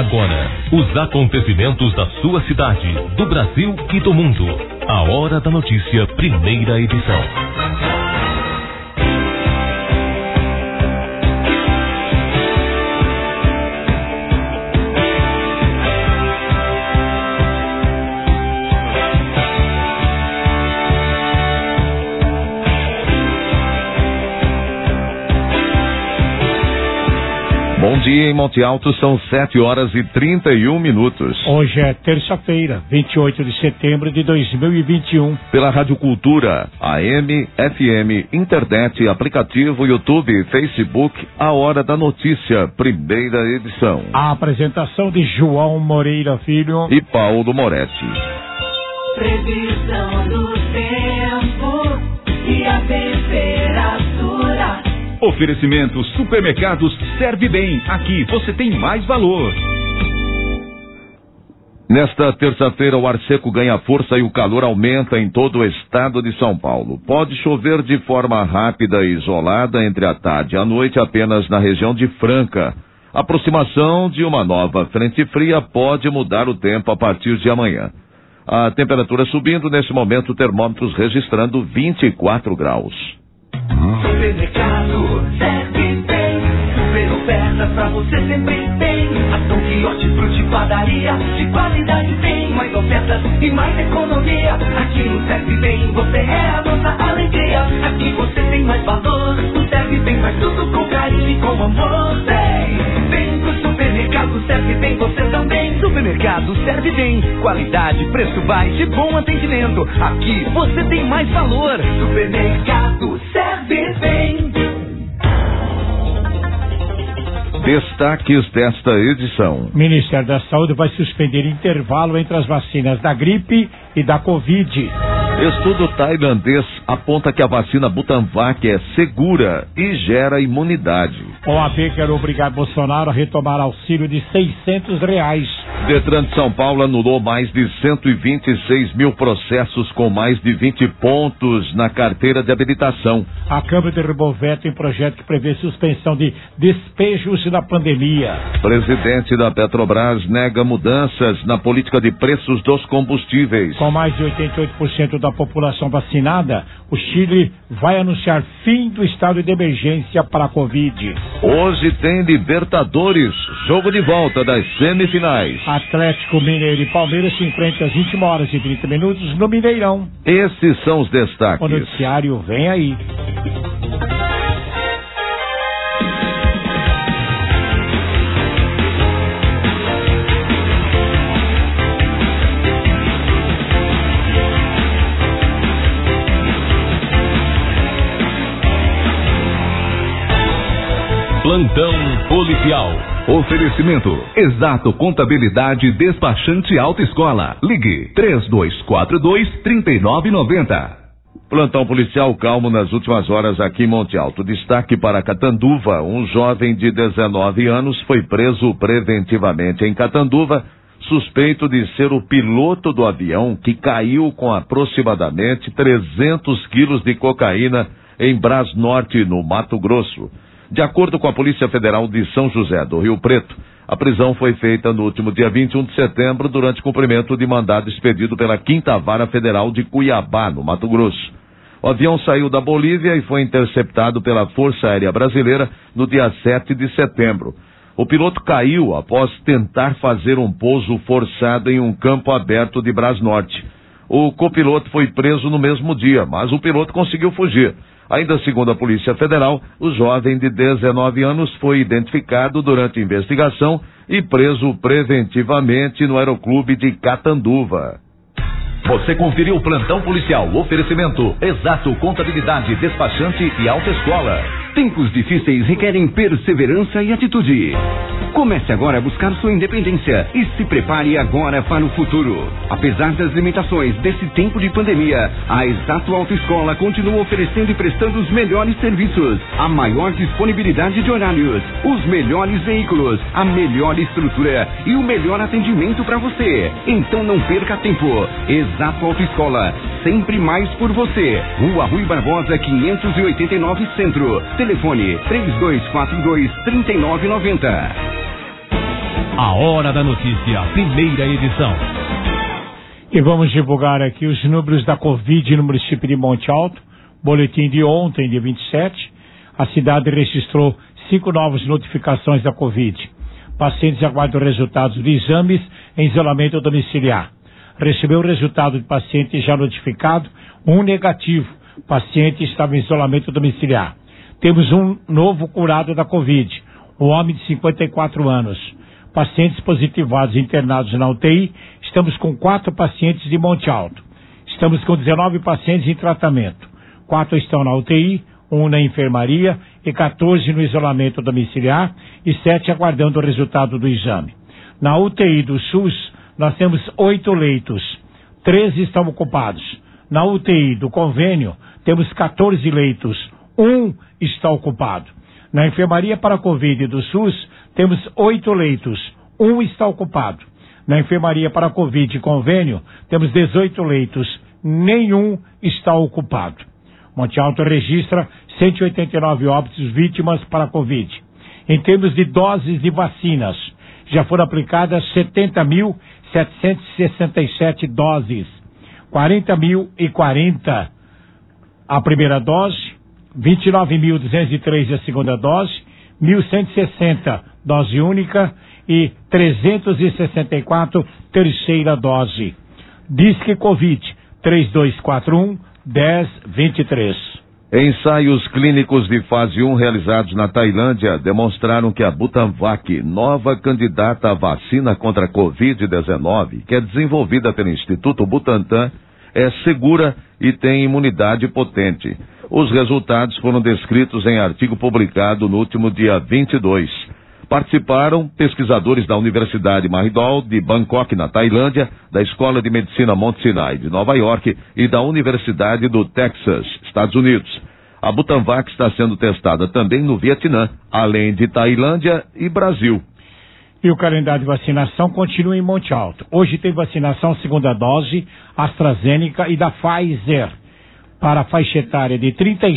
Agora, os acontecimentos da sua cidade, do Brasil e do mundo. A Hora da Notícia, primeira edição. Bom dia em Monte Alto, são 7h31. Hoje é terça-feira, 28 de setembro de 2021. Pela Rádio Cultura, AM, FM, internet, aplicativo, YouTube, Facebook, A Hora da Notícia, primeira edição. A apresentação de João Moreira Filho e Paulo Moretti. Previsão do tempo e a temperatura. Oferecimento Supermercados Serve Bem. Aqui você tem mais valor. Nesta terça-feira, o ar seco ganha força e o calor aumenta em todo o estado de São Paulo. Pode chover de forma rápida e isolada entre a tarde e a noite apenas na região de Franca. A aproximação de uma nova frente fria pode mudar o tempo a partir de amanhã. A temperatura subindo, nesse momento, termômetros registrando 24 graus. Supermercado Serve Bem, super ofertas pra você sempre tem. Ação, quiosque, fruta, padaria, de qualidade tem. Mais ofertas e mais economia. Aqui no Serve Bem você é a nossa alegria. Aqui você tem mais valor. No Serve Bem faz tudo com carinho e com amor. Vem pro supermercado Serve Bem você também. Supermercado Serve Bem, qualidade, preço baixo e bom atendimento. Aqui você tem mais valor. Supermercado Serve Bem. Destaques desta edição. O Ministério da Saúde vai suspender intervalo entre as vacinas da gripe e da Covid. Estudo tailandês aponta que a vacina Butanvac é segura e gera imunidade. OAB quer obrigar Bolsonaro a retomar auxílio de R$600. Detran de São Paulo anulou mais de 126 mil processos com mais de 20 pontos na carteira de habilitação. A Câmara derrubou veto em projeto que prevê suspensão de despejos na pandemia. Presidente da Petrobras nega mudanças na política de preços dos combustíveis. Com mais de 88% da população vacinada, o Chile vai anunciar fim do estado de emergência para a Covid. Hoje tem Libertadores, jogo de volta das semifinais. Atlético Mineiro e Palmeiras se enfrentam às 20h30 no Mineirão. Esses são os destaques. O noticiário vem aí. Plantão policial. Oferecimento Exato Contabilidade Despachante Autoescola. Ligue 3242-3990. Plantão policial calmo nas últimas horas aqui em Monte Alto. Destaque para Catanduva. Um jovem de 19 anos foi preso preventivamente em Catanduva, suspeito de ser o piloto do avião que caiu com aproximadamente 300 quilos de cocaína em Brasnorte, no Mato Grosso. De acordo com a Polícia Federal de São José do Rio Preto, a prisão foi feita no último dia 21 de setembro durante cumprimento de mandado expedido pela 5ª Vara Federal de Cuiabá, no Mato Grosso. O avião saiu da Bolívia e foi interceptado pela Força Aérea Brasileira no dia 7 de setembro. O piloto caiu após tentar fazer um pouso forçado em um campo aberto de Brasnorte. O copiloto foi preso no mesmo dia, mas o piloto conseguiu fugir. Ainda segundo a Polícia Federal, o jovem de 19 anos foi identificado durante a investigação e preso preventivamente no Aeroclube de Catanduva. Você conferiu o Plantão Policial. Oferecimento Exato Contabilidade Despachante e Autoescola. Tempos difíceis requerem perseverança e atitude. Comece agora a buscar sua independência e se prepare agora para o futuro. Apesar das limitações desse tempo de pandemia, a Exato Autoescola continua oferecendo e prestando os melhores serviços, a maior disponibilidade de horários, os melhores veículos, a melhor estrutura e o melhor atendimento para você. Então não perca tempo. Exato Autoescola, sempre mais por você. Rua Rui Barbosa, 589 Centro. Telefone 3242-3990. A Hora da Notícia, primeira edição. E vamos divulgar aqui os números da Covid no município de Monte Alto. Boletim de ontem, dia 27. A cidade registrou 5 novas notificações da Covid. Pacientes aguardam resultados de exames em isolamento domiciliar. Recebeu o resultado de paciente já notificado, um negativo. Paciente estava em isolamento domiciliar. Temos um novo curado da Covid, um homem de 54 anos. Pacientes positivados internados na UTI, estamos com 4 pacientes de Monte Alto. Estamos com 19 pacientes em tratamento. 4 estão na UTI, 1 na enfermaria e 14 no isolamento domiciliar e 7 aguardando o resultado do exame. Na UTI do SUS, nós temos 8 leitos, 13 estão ocupados. Na UTI do convênio, temos 14 leitos, 1 está ocupado. Na enfermaria para Covid do SUS, temos 8 leitos, 1 está ocupado. Na enfermaria para Covid convênio, temos 18 leitos, nenhum está ocupado. Monte Alto registra 189 óbitos vítimas para Covid. Em termos de doses de vacinas, já foram aplicadas 70.767 doses, 40.040 a primeira dose, 29.203 a segunda dose, 1.160 dose única e 364 terceira dose. Disque Covid 3241-1023. Ensaios clínicos de fase 1 realizados na Tailândia demonstraram que a Butanvac, nova candidata à vacina contra a Covid-19, que é desenvolvida pelo Instituto Butantan, é segura e tem imunidade potente. Os resultados foram descritos em artigo publicado no último dia 22. Participaram pesquisadores da Universidade Mahidol de Bangkok, na Tailândia, da Escola de Medicina Mount Sinai de Nova York e da Universidade do Texas, Estados Unidos. A Butanvac está sendo testada também no Vietnã, além de Tailândia e Brasil. E o calendário de vacinação continua em Monte Alto. Hoje tem vacinação segunda dose, AstraZeneca e da Pfizer, para a faixa etária de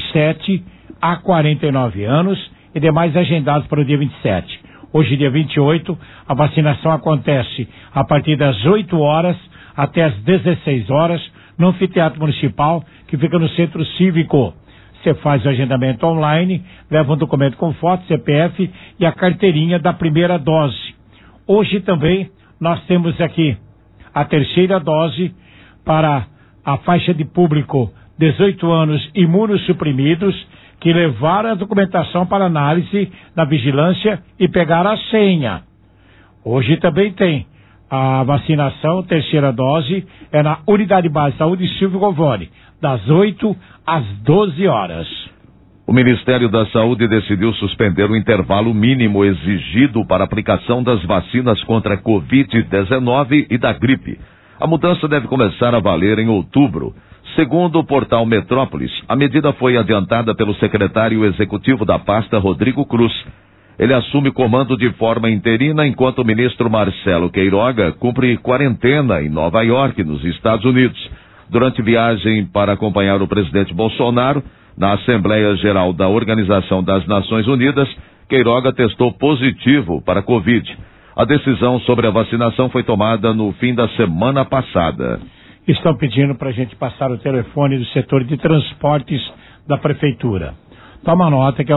37 a 49 anos e demais agendados para o dia 27. Hoje, dia 28, a vacinação acontece a partir das 8 horas até as 16 horas no Anfiteatro Municipal, que fica no Centro Cívico. Você faz o agendamento online, leva um documento com foto, CPF e a carteirinha da primeira dose. Hoje também nós temos aqui a terceira dose para a faixa de público 18 anos imunossuprimidos que levaram a documentação para análise na vigilância e pegaram a senha. Hoje também tem a vacinação, terceira dose, é na Unidade Básica de Saúde Silvio Govoni, das 8 às 12 horas. O Ministério da Saúde decidiu suspender o intervalo mínimo exigido para a aplicação das vacinas contra a Covid-19 e da gripe. A mudança deve começar a valer em outubro. Segundo o portal Metrópolis, a medida foi adiantada pelo secretário executivo da pasta, Rodrigo Cruz. Ele assume comando de forma interina enquanto o ministro Marcelo Queiroga cumpre quarentena em Nova York, nos Estados Unidos. Durante viagem para acompanhar o presidente Bolsonaro, na Assembleia Geral da Organização das Nações Unidas, Queiroga testou positivo para a Covid. A decisão sobre a vacinação foi tomada no fim da semana passada. Estão pedindo para a gente passar o telefone do setor de transportes da Prefeitura. Toma nota que é o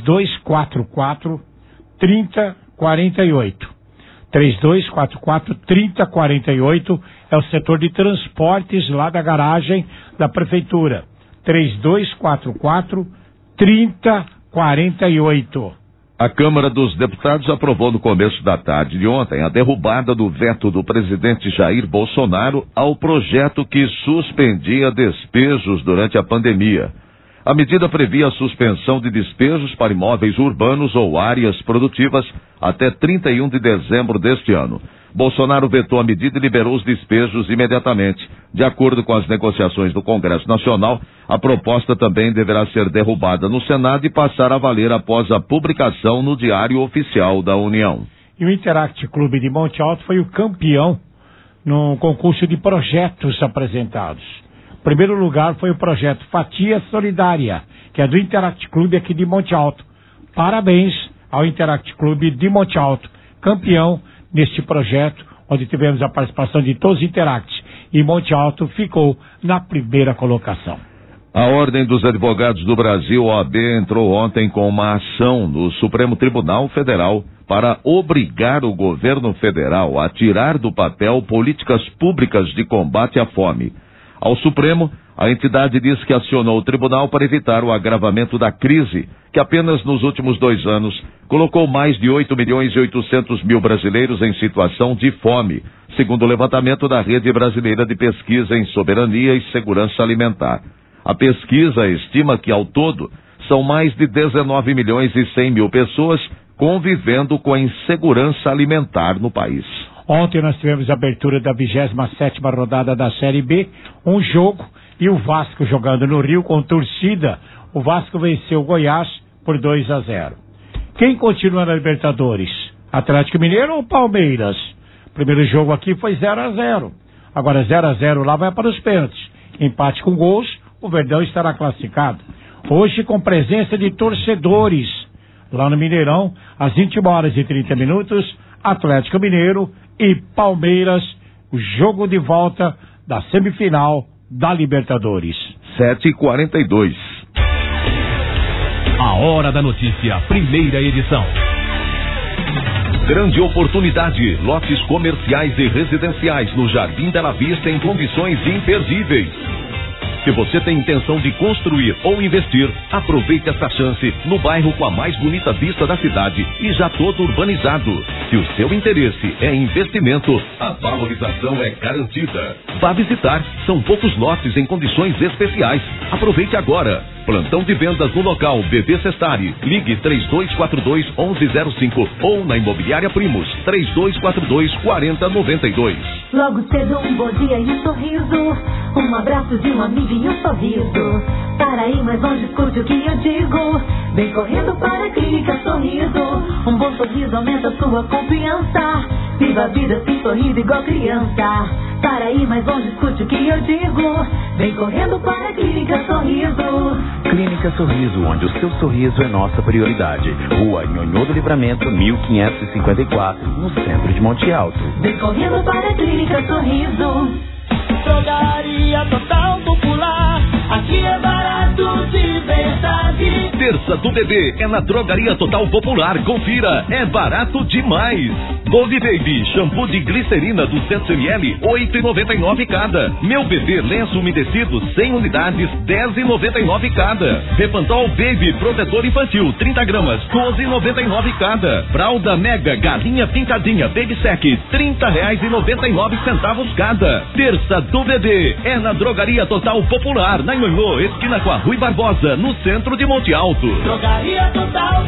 3244-3048. 3244-3048 é o setor de transportes lá da garagem da Prefeitura. 3244-3048. A Câmara dos Deputados aprovou no começo da tarde de ontem a derrubada do veto do presidente Jair Bolsonaro ao projeto que suspendia despejos durante a pandemia. A medida previa a suspensão de despejos para imóveis urbanos ou áreas produtivas até 31 de dezembro deste ano. Bolsonaro vetou a medida e liberou os despejos imediatamente. De acordo com as negociações do Congresso Nacional, a proposta também deverá ser derrubada no Senado e passar a valer após a publicação no Diário Oficial da União. E o Interact Clube de Monte Alto foi o campeão no concurso de projetos apresentados. O primeiro lugar foi o projeto Fatia Solidária, que é do Interact Clube aqui de Monte Alto. Parabéns ao Interact Clube de Monte Alto, campeão neste projeto, onde tivemos a participação de todos os Interacts. E Monte Alto ficou na primeira colocação. A Ordem dos Advogados do Brasil, OAB, entrou ontem com uma ação no Supremo Tribunal Federal para obrigar o governo federal a tirar do papel políticas públicas de combate à fome. Ao Supremo, a entidade diz que acionou o tribunal para evitar o agravamento da crise, que apenas nos últimos 2 anos colocou mais de 8.800.000 brasileiros em situação de fome, segundo o levantamento da Rede Brasileira de Pesquisa em Soberania e Segurança Alimentar. A pesquisa estima que, ao todo, são mais de 19.100.000 pessoas convivendo com a insegurança alimentar no país. Ontem nós tivemos a abertura da 27ª rodada da Série B, um jogo, e o Vasco jogando no Rio com torcida. O Vasco venceu o Goiás por 2-0. Quem continua na Libertadores? Atlético Mineiro ou Palmeiras? O primeiro jogo aqui foi 0-0. Agora 0-0 lá vai para os pênaltis. Empate com gols, o Verdão estará classificado. Hoje com presença de torcedores. Lá no Mineirão, às 20h30, Atlético Mineiro e Palmeiras, o jogo de volta da semifinal da Libertadores. 7h42. A Hora da Notícia, primeira edição. Grande oportunidade, lotes comerciais e residenciais no Jardim Bela Vista em condições imperdíveis. Se você tem intenção de construir ou investir, aproveite essa chance no bairro com a mais bonita vista da cidade e já todo urbanizado. Se o seu interesse é investimento, a valorização é garantida. Vá visitar, são poucos lotes em condições especiais. Aproveite agora. Plantão de vendas no local BV Sestari. Ligue 3242-1105 ou na Imobiliária Primos 3242-4092. Logo cedo um bom dia e um sorriso, um abraço de um amigo e um sorriso. Para ir mais longe, escute o que eu digo. Vem correndo para a Clínica Sorriso. Um bom sorriso aumenta sua confiança. Viva a vida sem sorriso igual criança. Para ir mais longe, escute o que eu digo. Vem correndo para a Clínica Sorriso. Clínica Sorriso, onde o seu sorriso é nossa prioridade. Rua Nhonhô do Livramento, 1554, no centro de Monte Alto. Vem correndo para a Clínica Sorriso. Drogaria Total Popular, aqui é barato de verdade. Terça do bebê é na Drogaria Total Popular. Confira, é barato demais. Dove Baby, shampoo de glicerina 200ml, 8,99 cada. Meu bebê lenço umedecido 100 unidades, 10,99 cada. Repantol Baby protetor infantil 30 gramas, 12,99 cada. Fralda Mega galinha pintadinha Baby Sec, R$30,99 cada. Terça do bebê é na Drogaria Total Popular, na Nhonhô, esquina com a Rui Barbosa, no centro de Monte Alto. Drogaria Total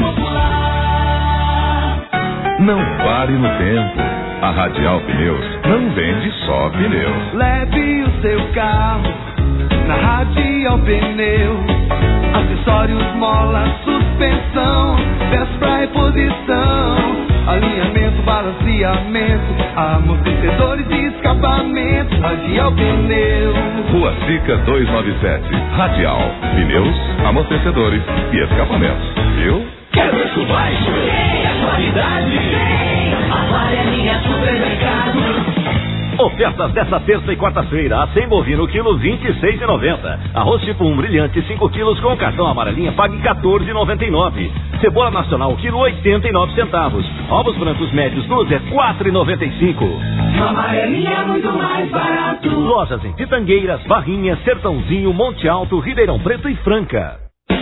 Popular. Não pare no tempo. A Radial Pneus não vende só pneus. Leve o seu carro na Radial Pneus. Acessórios, mola, suspensão, peças pra reposição, alinhamento, balanceamento, amortecedores e escapamento. Radial Pneus. Rua Sica 297. Radial Pneus, amortecedores e escapamentos. Viu? Quer preço baixo? Tem a qualidade. Amarelinha Supermercado. Ofertas desta terça e quarta-feira. Acém bovino, quilo R$26,90. Arroz tipo 1 brilhante, 5 quilos com cartão amarelinha, pague R$14,99. Cebola nacional, quilo 89 centavos. Ovos brancos médios, dúzia, R$4,95. Amarelinha é muito mais barato. Lojas em Pitangueiras, Barrinha, Sertãozinho, Monte Alto, Ribeirão Preto e Franca.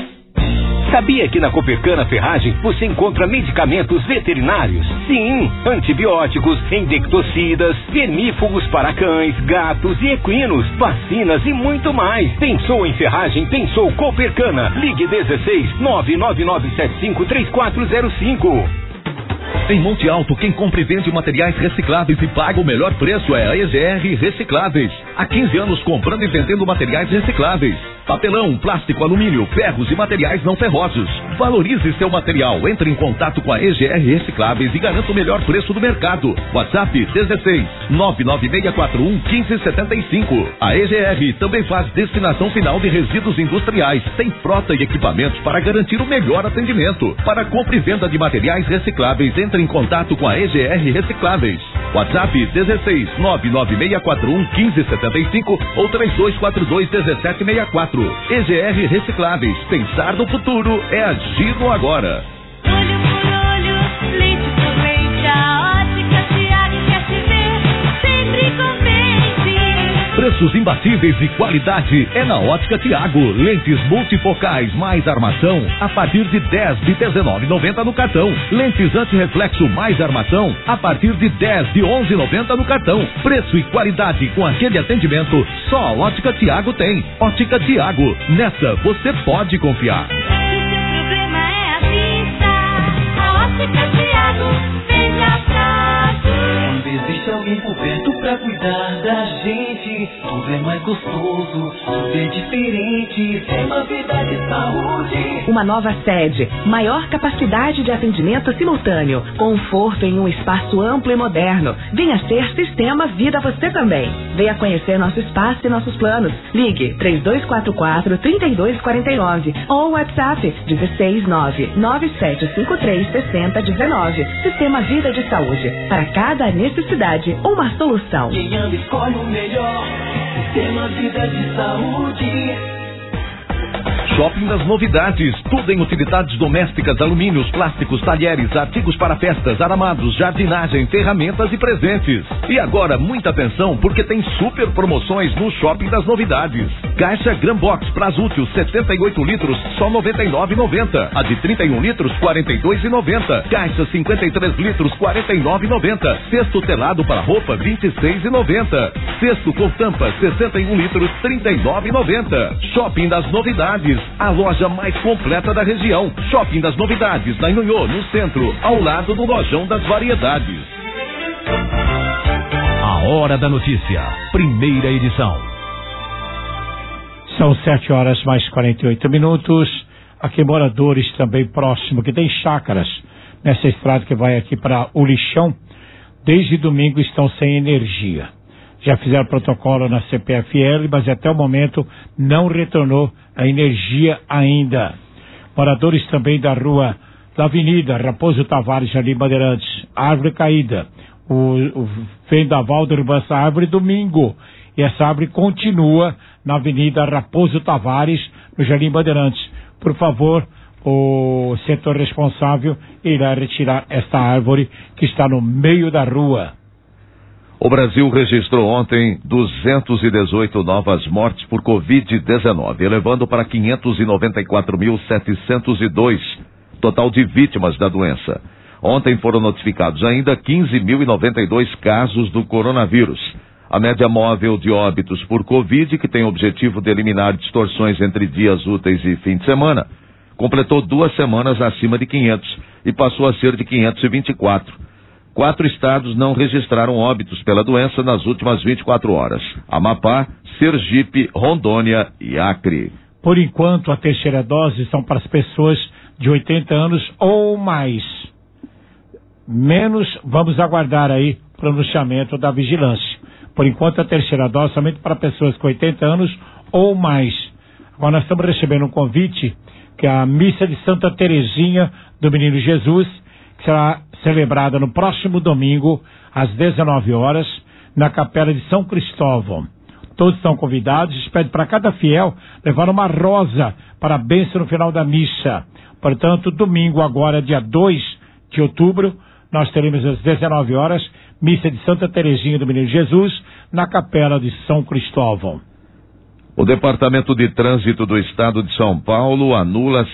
Sabia que na Coopercana Ferragem você encontra medicamentos veterinários? Sim, antibióticos, endectocidas, vermífugos para cães, gatos e equinos, vacinas e muito mais. Pensou em ferragem? Pensou Coopercana. Ligue 16 999753405. Em Monte Alto, quem compra e vende materiais recicláveis e paga o melhor preço é a EGR Recicláveis. Há 15 anos comprando e vendendo materiais recicláveis. Papelão, plástico, alumínio, ferros e materiais não ferrosos. Valorize seu material. Entre em contato com a EGR Recicláveis e garanta o melhor preço do mercado. WhatsApp 16 99641 1575. A EGR também faz destinação final de resíduos industriais. Tem frota e equipamentos para garantir o melhor atendimento. Para compra e venda de materiais recicláveis, entre em contato com a EGR Recicláveis. WhatsApp 16 99641 1575 ou 3242 1764. EGR Recicláveis. Pensar no futuro é agir no agora. Olho por olho, leite por leite, a Ótica Tiago quer te ver sempre contente. Preços imbatíveis e qualidade é na Ótica Tiago. Lentes multifocais mais armação a partir de 10 de R$19,90 no cartão. Lentes antirreflexo mais armação a partir de 10 de R$11,90 no cartão. Preço e qualidade com aquele atendimento só a Ótica Tiago tem. Ótica Tiago, nessa você pode confiar. Quando existe alguém por perto pra cuidar da gente, tudo é mais gostoso, tudo é diferente. Sistema Vida de Saúde. Uma nova sede, maior capacidade de atendimento simultâneo, conforto em um espaço amplo e moderno. Venha ser Sistema Vida você também. Venha conhecer nosso espaço e nossos planos. Ligue 3244-3249 ou WhatsApp 16997536019. Sistema Vida de Saúde. Para cada necessidade, uma solução. Quem ama escolhe o melhor. Sistema Vida de Saúde. Shopping das Novidades, tudo em utilidades domésticas, alumínios, plásticos, talheres, artigos para festas, aramados, jardinagem, ferramentas e presentes. E agora, muita atenção, porque tem super promoções no Shopping das Novidades. Caixa Grambox Prazútil 78 litros, só R$ 99,90. A de 31 litros, R$ 42,90. Caixa 53 litros, R$ 49,90. Cesto telado para roupa, R$ 26,90. Cesto com tampa, 61 litros, R$ 39,90. Shopping das Novidades, a loja mais completa da região. Shopping das Novidades, na Inhonhô, no centro, ao lado do Lojão das Variedades. A Hora da Notícia, primeira edição. São 7h mais 48. Aqui moradores também próximo, que tem chácaras nessa estrada que vai aqui para o Lixão, desde domingo estão sem energia. Já fizeram protocolo na CPFL, mas até o momento não retornou a energia ainda. Moradores também da Avenida Raposo Tavares, Jardim Bandeirantes, árvore caída. O vendaval derrubou essa árvore domingo. E essa árvore continua na Avenida Raposo Tavares, no Jardim Bandeirantes. Por favor, o setor responsável irá retirar esta árvore que está no meio da rua. O Brasil registrou ontem 218 novas mortes por Covid-19, elevando para 594.702 total de vítimas da doença. Ontem foram notificados ainda 15.092 casos do coronavírus. A média móvel de óbitos por Covid, que tem o objetivo de eliminar distorções entre dias úteis e fim de semana, completou 2 semanas acima de 500 e passou a ser de 524. 4 estados não registraram óbitos pela doença nas últimas 24 horas. Amapá, Sergipe, Rondônia e Acre. Por enquanto, a terceira dose são para as pessoas de 80 anos ou mais. Menos, vamos aguardar aí o pronunciamento da vigilância. Por enquanto, a terceira dose somente para pessoas com 80 anos ou mais. Agora nós estamos recebendo um convite, que é a missa de Santa Terezinha do Menino Jesus, que será celebrada no próximo domingo, às 19 horas, na Capela de São Cristóvão. Todos estão convidados. Pede para cada fiel levar uma rosa para a bênção no final da missa. Portanto, domingo agora, dia 2 de outubro, nós teremos às 19 horas, missa de Santa Terezinha do Menino Jesus, na Capela de São Cristóvão. O Departamento de Trânsito do Estado de São Paulo anula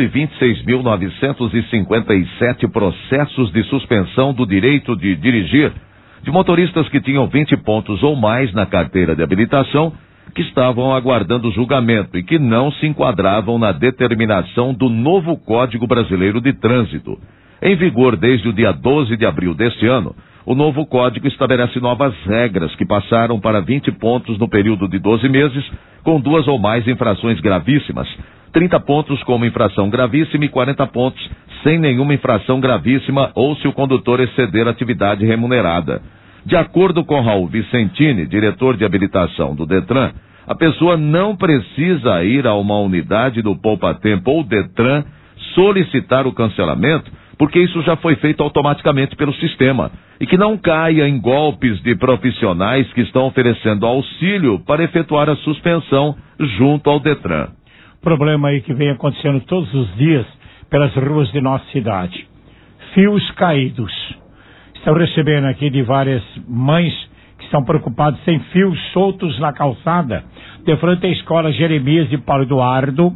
126.957 processos de suspensão do direito de dirigir de motoristas que tinham 20 pontos ou mais na carteira de habilitação, que estavam aguardando julgamento e que não se enquadravam na determinação do novo Código Brasileiro de Trânsito. Em vigor desde o dia 12 de abril deste ano, o novo código estabelece novas regras que passaram para 20 pontos no período de 12 meses, com 2 ou mais infrações gravíssimas, 30 pontos como infração gravíssima e 40 pontos sem nenhuma infração gravíssima ou se o condutor exceder a atividade remunerada. De acordo com Raul Vicentini, diretor de habilitação do Detran, a pessoa não precisa ir a uma unidade do Poupa Tempo ou Detran solicitar o cancelamento, porque isso já foi feito automaticamente pelo sistema, e que não caia em golpes de profissionais que estão oferecendo auxílio para efetuar a suspensão junto ao Detran. Problema aí que vem acontecendo todos os dias pelas ruas de nossa cidade. Fios caídos. Estão recebendo aqui de várias mães que estão preocupadas sem fios soltos na calçada, de frente à escola Jeremias de Paulo Eduardo,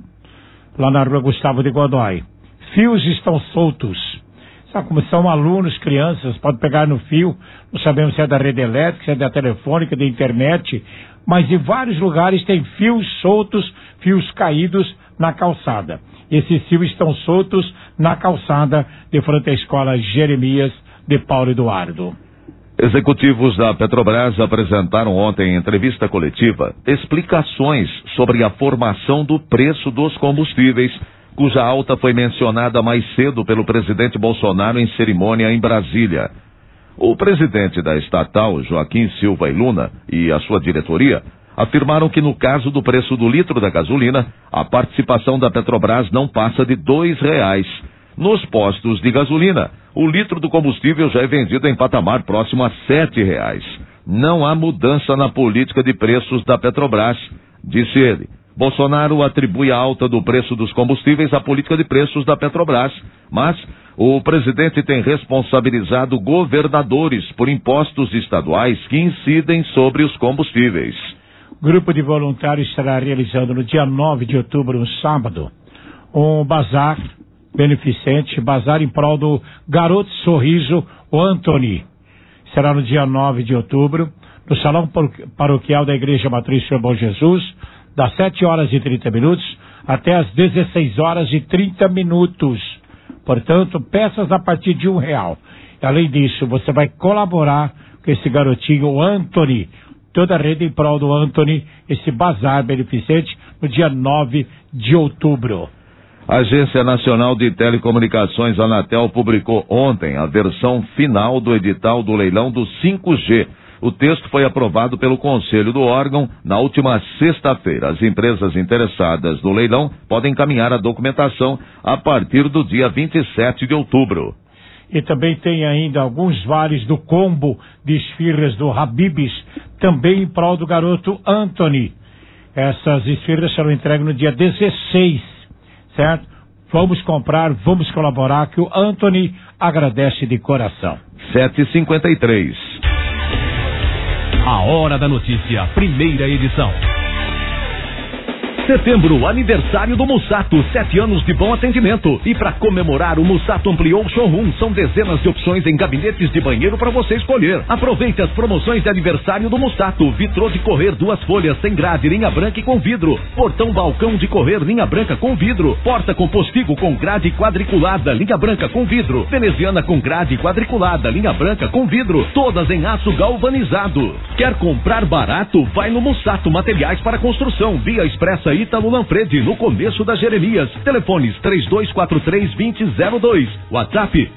lá na rua Gustavo de Godoy. Fios estão soltos. Sabe como são alunos, crianças, pode pegar no fio, não sabemos se é da rede elétrica, se é da telefônica, da internet, mas em vários lugares tem fios soltos, fios caídos na calçada. Esses fios estão soltos na calçada de frente à escola Jeremias de Paulo Eduardo. Executivos da Petrobras apresentaram ontem em entrevista coletiva explicações sobre a formação do preço dos combustíveis, cuja alta foi mencionada mais cedo pelo presidente Bolsonaro em cerimônia em Brasília. O presidente da estatal, Joaquim Silva e Luna, e a sua diretoria, afirmaram que no caso do preço do litro da gasolina, a participação da Petrobras não passa de R$2. Nos postos de gasolina, o litro do combustível já é vendido em patamar próximo a R$7. Não há mudança na política de preços da Petrobras, disse ele. Bolsonaro atribui a alta do preço dos combustíveis à política de preços da Petrobras, mas o presidente tem responsabilizado governadores por impostos estaduais que incidem sobre os combustíveis. O grupo de voluntários estará realizando no dia 9 de outubro, um sábado, um bazar beneficente, bazar em prol do garoto sorriso, o Anthony. Será no dia 9 de outubro, no Salão Paroquial da Igreja Matriz Senhor Bom Jesus, das 7h30 até as 16h30. Portanto, peças a partir de R$1. Além disso, você vai colaborar com esse garotinho, o Anthony, toda a rede em prol do Anthony, esse bazar beneficente, no dia 9 de outubro. A Agência Nacional de Telecomunicações, Anatel, publicou ontem a versão final do edital do leilão do 5G. O texto foi aprovado pelo Conselho do órgão na última sexta-feira. As empresas interessadas no leilão podem encaminhar a documentação a partir do dia 27 de outubro. E também tem ainda alguns vales do combo de esfirras do Habib's, também em prol do garoto Anthony. Essas esfirras serão entregues no dia 16, certo? Vamos comprar, vamos colaborar, que o Anthony agradece de coração. 7h53. A Hora da Notícia, primeira edição. Setembro, aniversário do Mussato, 7 anos de bom atendimento. E para comemorar, o Mussato ampliou o showroom. São dezenas de opções em gabinetes de banheiro para você escolher. Aproveite as promoções de aniversário do Mussato. Vitrô de correr 2 folhas sem grade, linha branca e com vidro. Portão balcão de correr, linha branca com vidro. Porta com postigo com grade quadriculada, linha branca com vidro. Veneziana com grade quadriculada, linha branca com vidro. Todas em aço galvanizado. Quer comprar barato? Vai no Mussato Materiais para Construção. Via Expressa Ítalo Lanfredi, no começo da Jeremias. Telefones 3243-2002. WhatsApp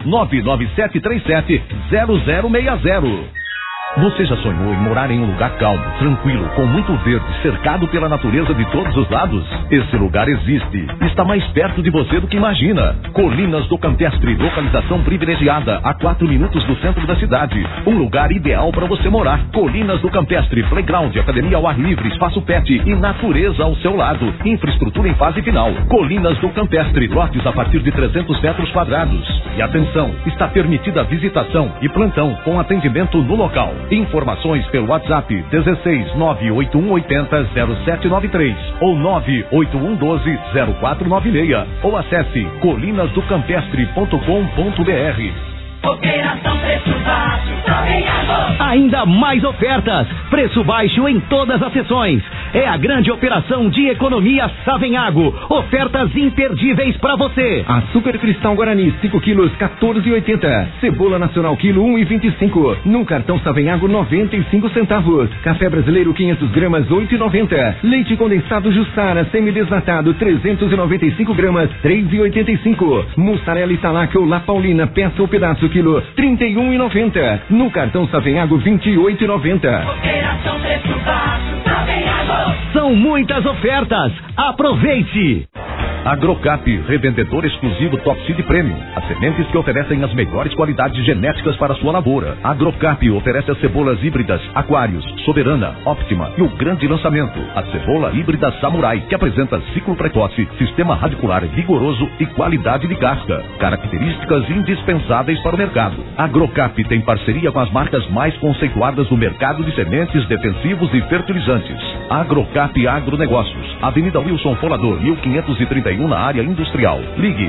99737-0060. Você já sonhou em morar em um lugar calmo, tranquilo, com muito verde, cercado pela natureza de todos os lados? Esse lugar existe. Está mais perto de você do que imagina. Colinas do Campestre, localização privilegiada, a 4 minutos do centro da cidade. Um lugar ideal para você morar. Colinas do Campestre, playground, academia ao ar livre, espaço pet e natureza ao seu lado. Infraestrutura em fase final. Colinas do Campestre, lotes a partir de 300 metros quadrados. E atenção, está permitida a visitação e plantão com atendimento no local. Informações pelo WhatsApp 16 98180 0793 ou 98112 0496 ou acesse colinasdocampestre.com.br. Operação Preço Baixo, Savenhago. Ainda mais ofertas, preço baixo em todas as seções. É a grande operação de economia Savenhago. Ofertas imperdíveis para você. Açúcar cristal Guarani, 5 quilos, 14,80. Cebola nacional, quilo, 1,25. No cartão Savenhago, 95 centavos. Café brasileiro, 500 gramas, 8,90. Leite condensado Jussara, semidesnatado, 395 gramas, 3,85. Mussarela Italac ou La Paulina, peça ou pedaço, quilo, 31,90. No cartão Savenhago, 28,90. Operação Preço Baixo, Savenhago. São muitas ofertas. Aproveite! Agrocap, revendedor exclusivo Top Seed Premium. As sementes que oferecem as melhores qualidades genéticas para a sua lavoura. Agrocap oferece as cebolas híbridas Aquários, Soberana, Optima e o grande lançamento, a cebola híbrida Samurai, que apresenta ciclo precoce, sistema radicular vigoroso e qualidade de casca. Características indispensáveis para o mercado. Agrocap tem parceria com as marcas mais conceituadas do mercado de sementes, defensivos e fertilizantes. Agrocap Agronegócios, Avenida Wilson Folador, 1531, na área industrial. Ligue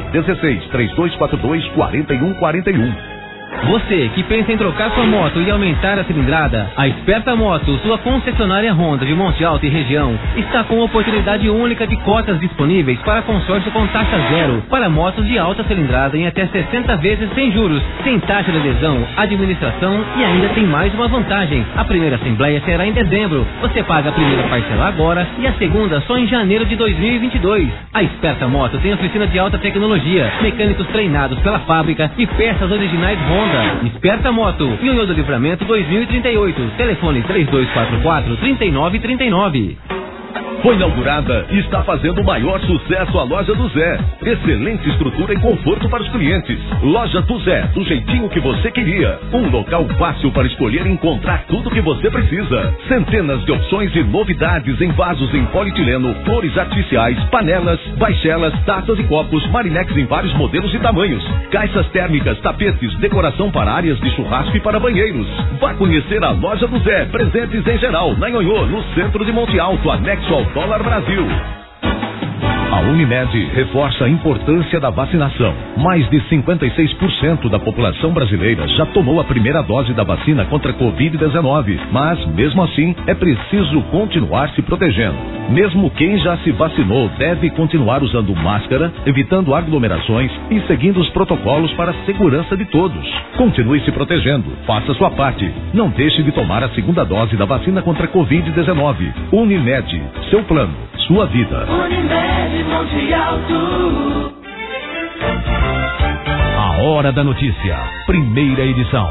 16-3242-4141. Você que pensa em trocar sua moto e aumentar a cilindrada, a Esperta Moto, sua concessionária Honda de Monte Alto e região, está com oportunidade única de cotas disponíveis para consórcio com taxa zero para motos de alta cilindrada em até 60 vezes sem juros, sem taxa de adesão, administração e ainda tem mais uma vantagem. A primeira assembleia será em dezembro. Você paga a primeira parcela agora e a segunda só em janeiro de 2022. A Esperta Moto tem oficina de alta tecnologia, mecânicos treinados pela fábrica e peças originais Honda. Esperta Moto, Nhonhô do Livramento 2038. Telefone 3244-3939. Foi inaugurada e está fazendo o maior sucesso a loja do Zé. Excelente estrutura e conforto para os clientes. Loja do Zé, do jeitinho que você queria. Um local fácil para escolher e encontrar tudo que você precisa. Centenas de opções e novidades em vasos em polietileno, flores artificiais, panelas, baixelas, taças e copos, marinex em vários modelos e tamanhos. Caixas térmicas, tapetes, decoração para áreas de churrasco e para banheiros. Vá conhecer a loja do Zé. Presentes em geral, na Nhonhô, no centro de Monte Alto, anexo ao Dólar Brasil. A Unimed reforça a importância da vacinação. Mais de 56% da população brasileira já tomou a primeira dose da vacina contra a Covid-19, mas mesmo assim é preciso continuar se protegendo. Mesmo quem já se vacinou deve continuar usando máscara, evitando aglomerações e seguindo os protocolos para a segurança de todos. Continue se protegendo, faça sua parte. Não deixe de tomar a segunda dose da vacina contra a Covid-19. Unimed, seu plano, sua vida. Unimed Monte Alto. A Hora da Notícia, primeira edição.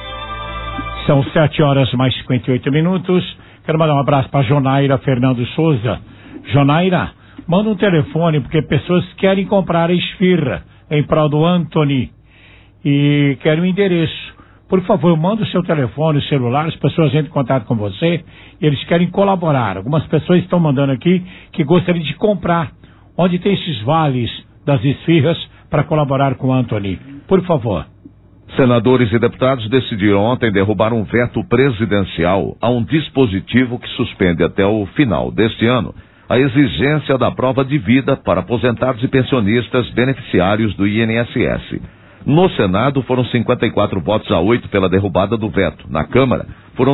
São 7h mais 58. Quero mandar um abraço para Jonaira Fernando Souza. Jonaira, manda um telefone, porque pessoas querem comprar a esfirra em prol do Anthony e querem um endereço. Por favor, manda o seu telefone, o celular, as pessoas entram em contato com você e eles querem colaborar. Algumas pessoas estão mandando aqui que gostariam de comprar. Onde tem esses vales das esfirras para colaborar com o Anthony? Por favor. Senadores e deputados decidiram ontem derrubar um veto presidencial a um dispositivo que suspende até o final deste ano a exigência da prova de vida para aposentados e pensionistas beneficiários do INSS. No Senado foram 54 votos a 8 pela derrubada do veto. Na Câmara foram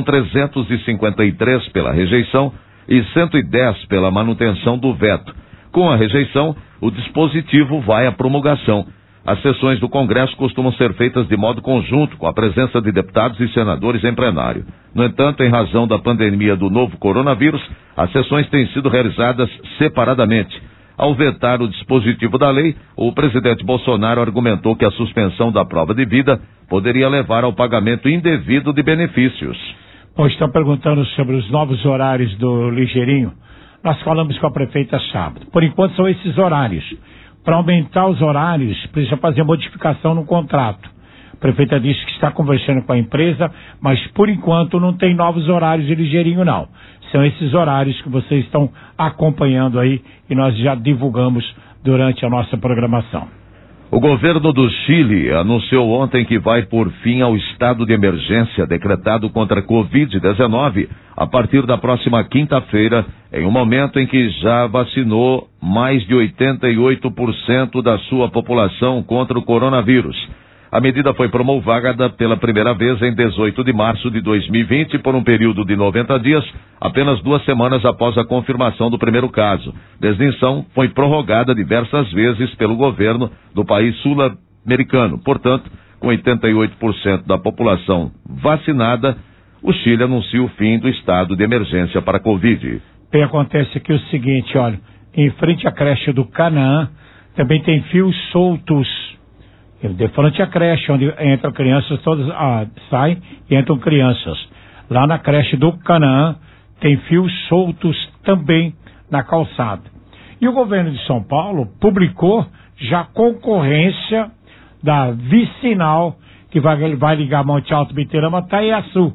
353 pela rejeição e 110 pela manutenção do veto. Com a rejeição, o dispositivo vai à promulgação. As sessões do Congresso costumam ser feitas de modo conjunto, com a presença de deputados e senadores em plenário. No entanto, em razão da pandemia do novo coronavírus, as sessões têm sido realizadas separadamente. Ao vetar o dispositivo da lei, o presidente Bolsonaro argumentou que a suspensão da prova de vida poderia levar ao pagamento indevido de benefícios. Bom, estão perguntando sobre os novos horários do Ligeirinho. Nós falamos com a prefeita sábado. Por enquanto são esses horários. Para aumentar os horários, precisa fazer modificação no contrato. A prefeita disse que está conversando com a empresa, mas por enquanto não tem novos horários de Ligeirinho, não. São esses horários que vocês estão acompanhando aí e nós já divulgamos durante a nossa programação. O governo do Chile anunciou ontem que vai pôr fim ao estado de emergência decretado contra a Covid-19 a partir da próxima quinta-feira, em um momento em que já vacinou mais de 88% da sua população contra o coronavírus. A medida foi promulgada pela primeira vez em 18 de março de 2020 por um período de 90 dias, apenas 2 semanas após a confirmação do primeiro caso. Desde então, foi prorrogada diversas vezes pelo governo do país sul-americano. Portanto, com 88% da população vacinada, o Chile anuncia o fim do estado de emergência para a Covid. E acontece aqui o seguinte, olha, em frente à creche do Canaã, também tem fios soltos. De frente à creche, onde entram crianças, todas saem e entram crianças. Lá na creche do Canaã, tem fios soltos também na calçada. E o governo de São Paulo publicou já concorrência da vicinal, que vai ligar Monte Alto, Bitirama, Taiaçu.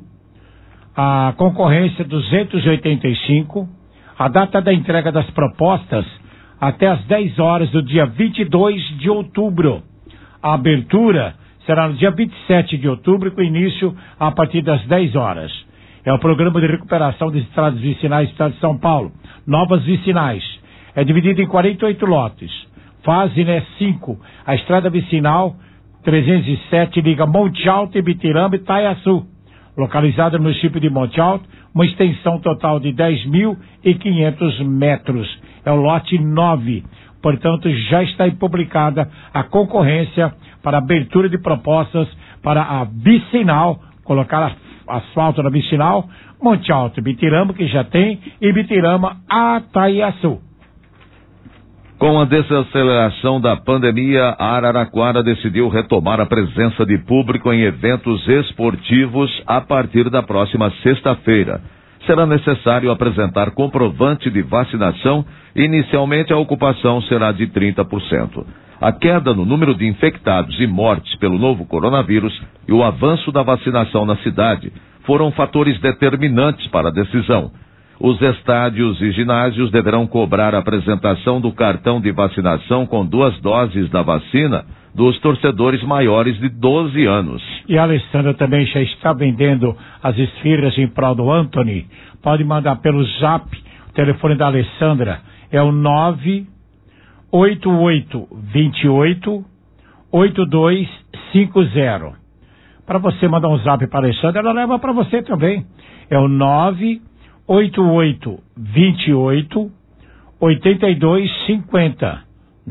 A concorrência 285, a data da entrega das propostas até às 10 horas do dia 22 de outubro. A abertura será no dia 27 de outubro, com início a partir das 10 horas. É o Programa de Recuperação de Estradas Vicinais do Estado de São Paulo. Novas vicinais. É dividido em 48 lotes. Fase 5. A estrada vicinal 307 liga Monte Alto, Ibitirama e Taiaçu. Localizada no município de Monte Alto, uma extensão total de 10.500 metros. É o lote 9. Portanto, já está publicada a concorrência para abertura de propostas para a vicinal, colocar asfalto na vicinal, Monte Alto, Ibitirama, que já tem, e Ibitirama a Taiaçu. Com a desaceleração da pandemia, a Araraquara decidiu retomar a presença de público em eventos esportivos a partir da próxima sexta-feira. Será necessário apresentar comprovante de vacinação. Inicialmente, a ocupação será de 30%. A queda no número de infectados e mortes pelo novo coronavírus e o avanço da vacinação na cidade foram fatores determinantes para a decisão. Os estádios e ginásios deverão cobrar a apresentação do cartão de vacinação com 2 doses da vacina dos torcedores maiores de 12 anos. E a Alessandra também já está vendendo as esfirras em prol do Anthony. Pode mandar pelo zap, o telefone da Alessandra é o 988288250. Para você mandar um zap para a Alessandra, ela leva para você também. É o 988288250.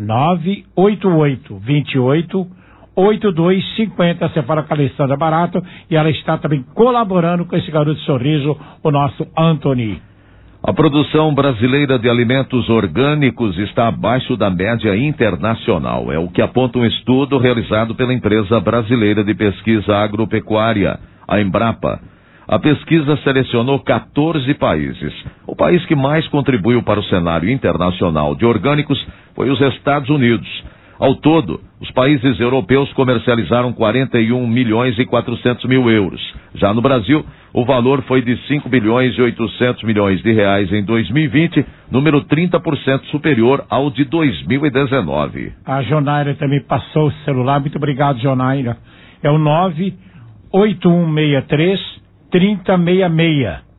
988288250. Você fala com a Alessandra Barato e ela está também colaborando com esse garoto de sorriso, o nosso Anthony. A produção brasileira de alimentos orgânicos está abaixo da média internacional. É o que aponta um estudo realizado pela empresa brasileira de pesquisa agropecuária, a Embrapa. A pesquisa selecionou 14 países. O país que mais contribuiu para o cenário internacional de orgânicos foi os Estados Unidos. Ao todo, os países europeus comercializaram 41 milhões e 400 mil euros. Já no Brasil, o valor foi de 5 bilhões e 800 milhões de reais em 2020, número 30% superior ao de 2019. A Jonaira também passou o celular. Muito obrigado, Jonaira. É o 98163-3066.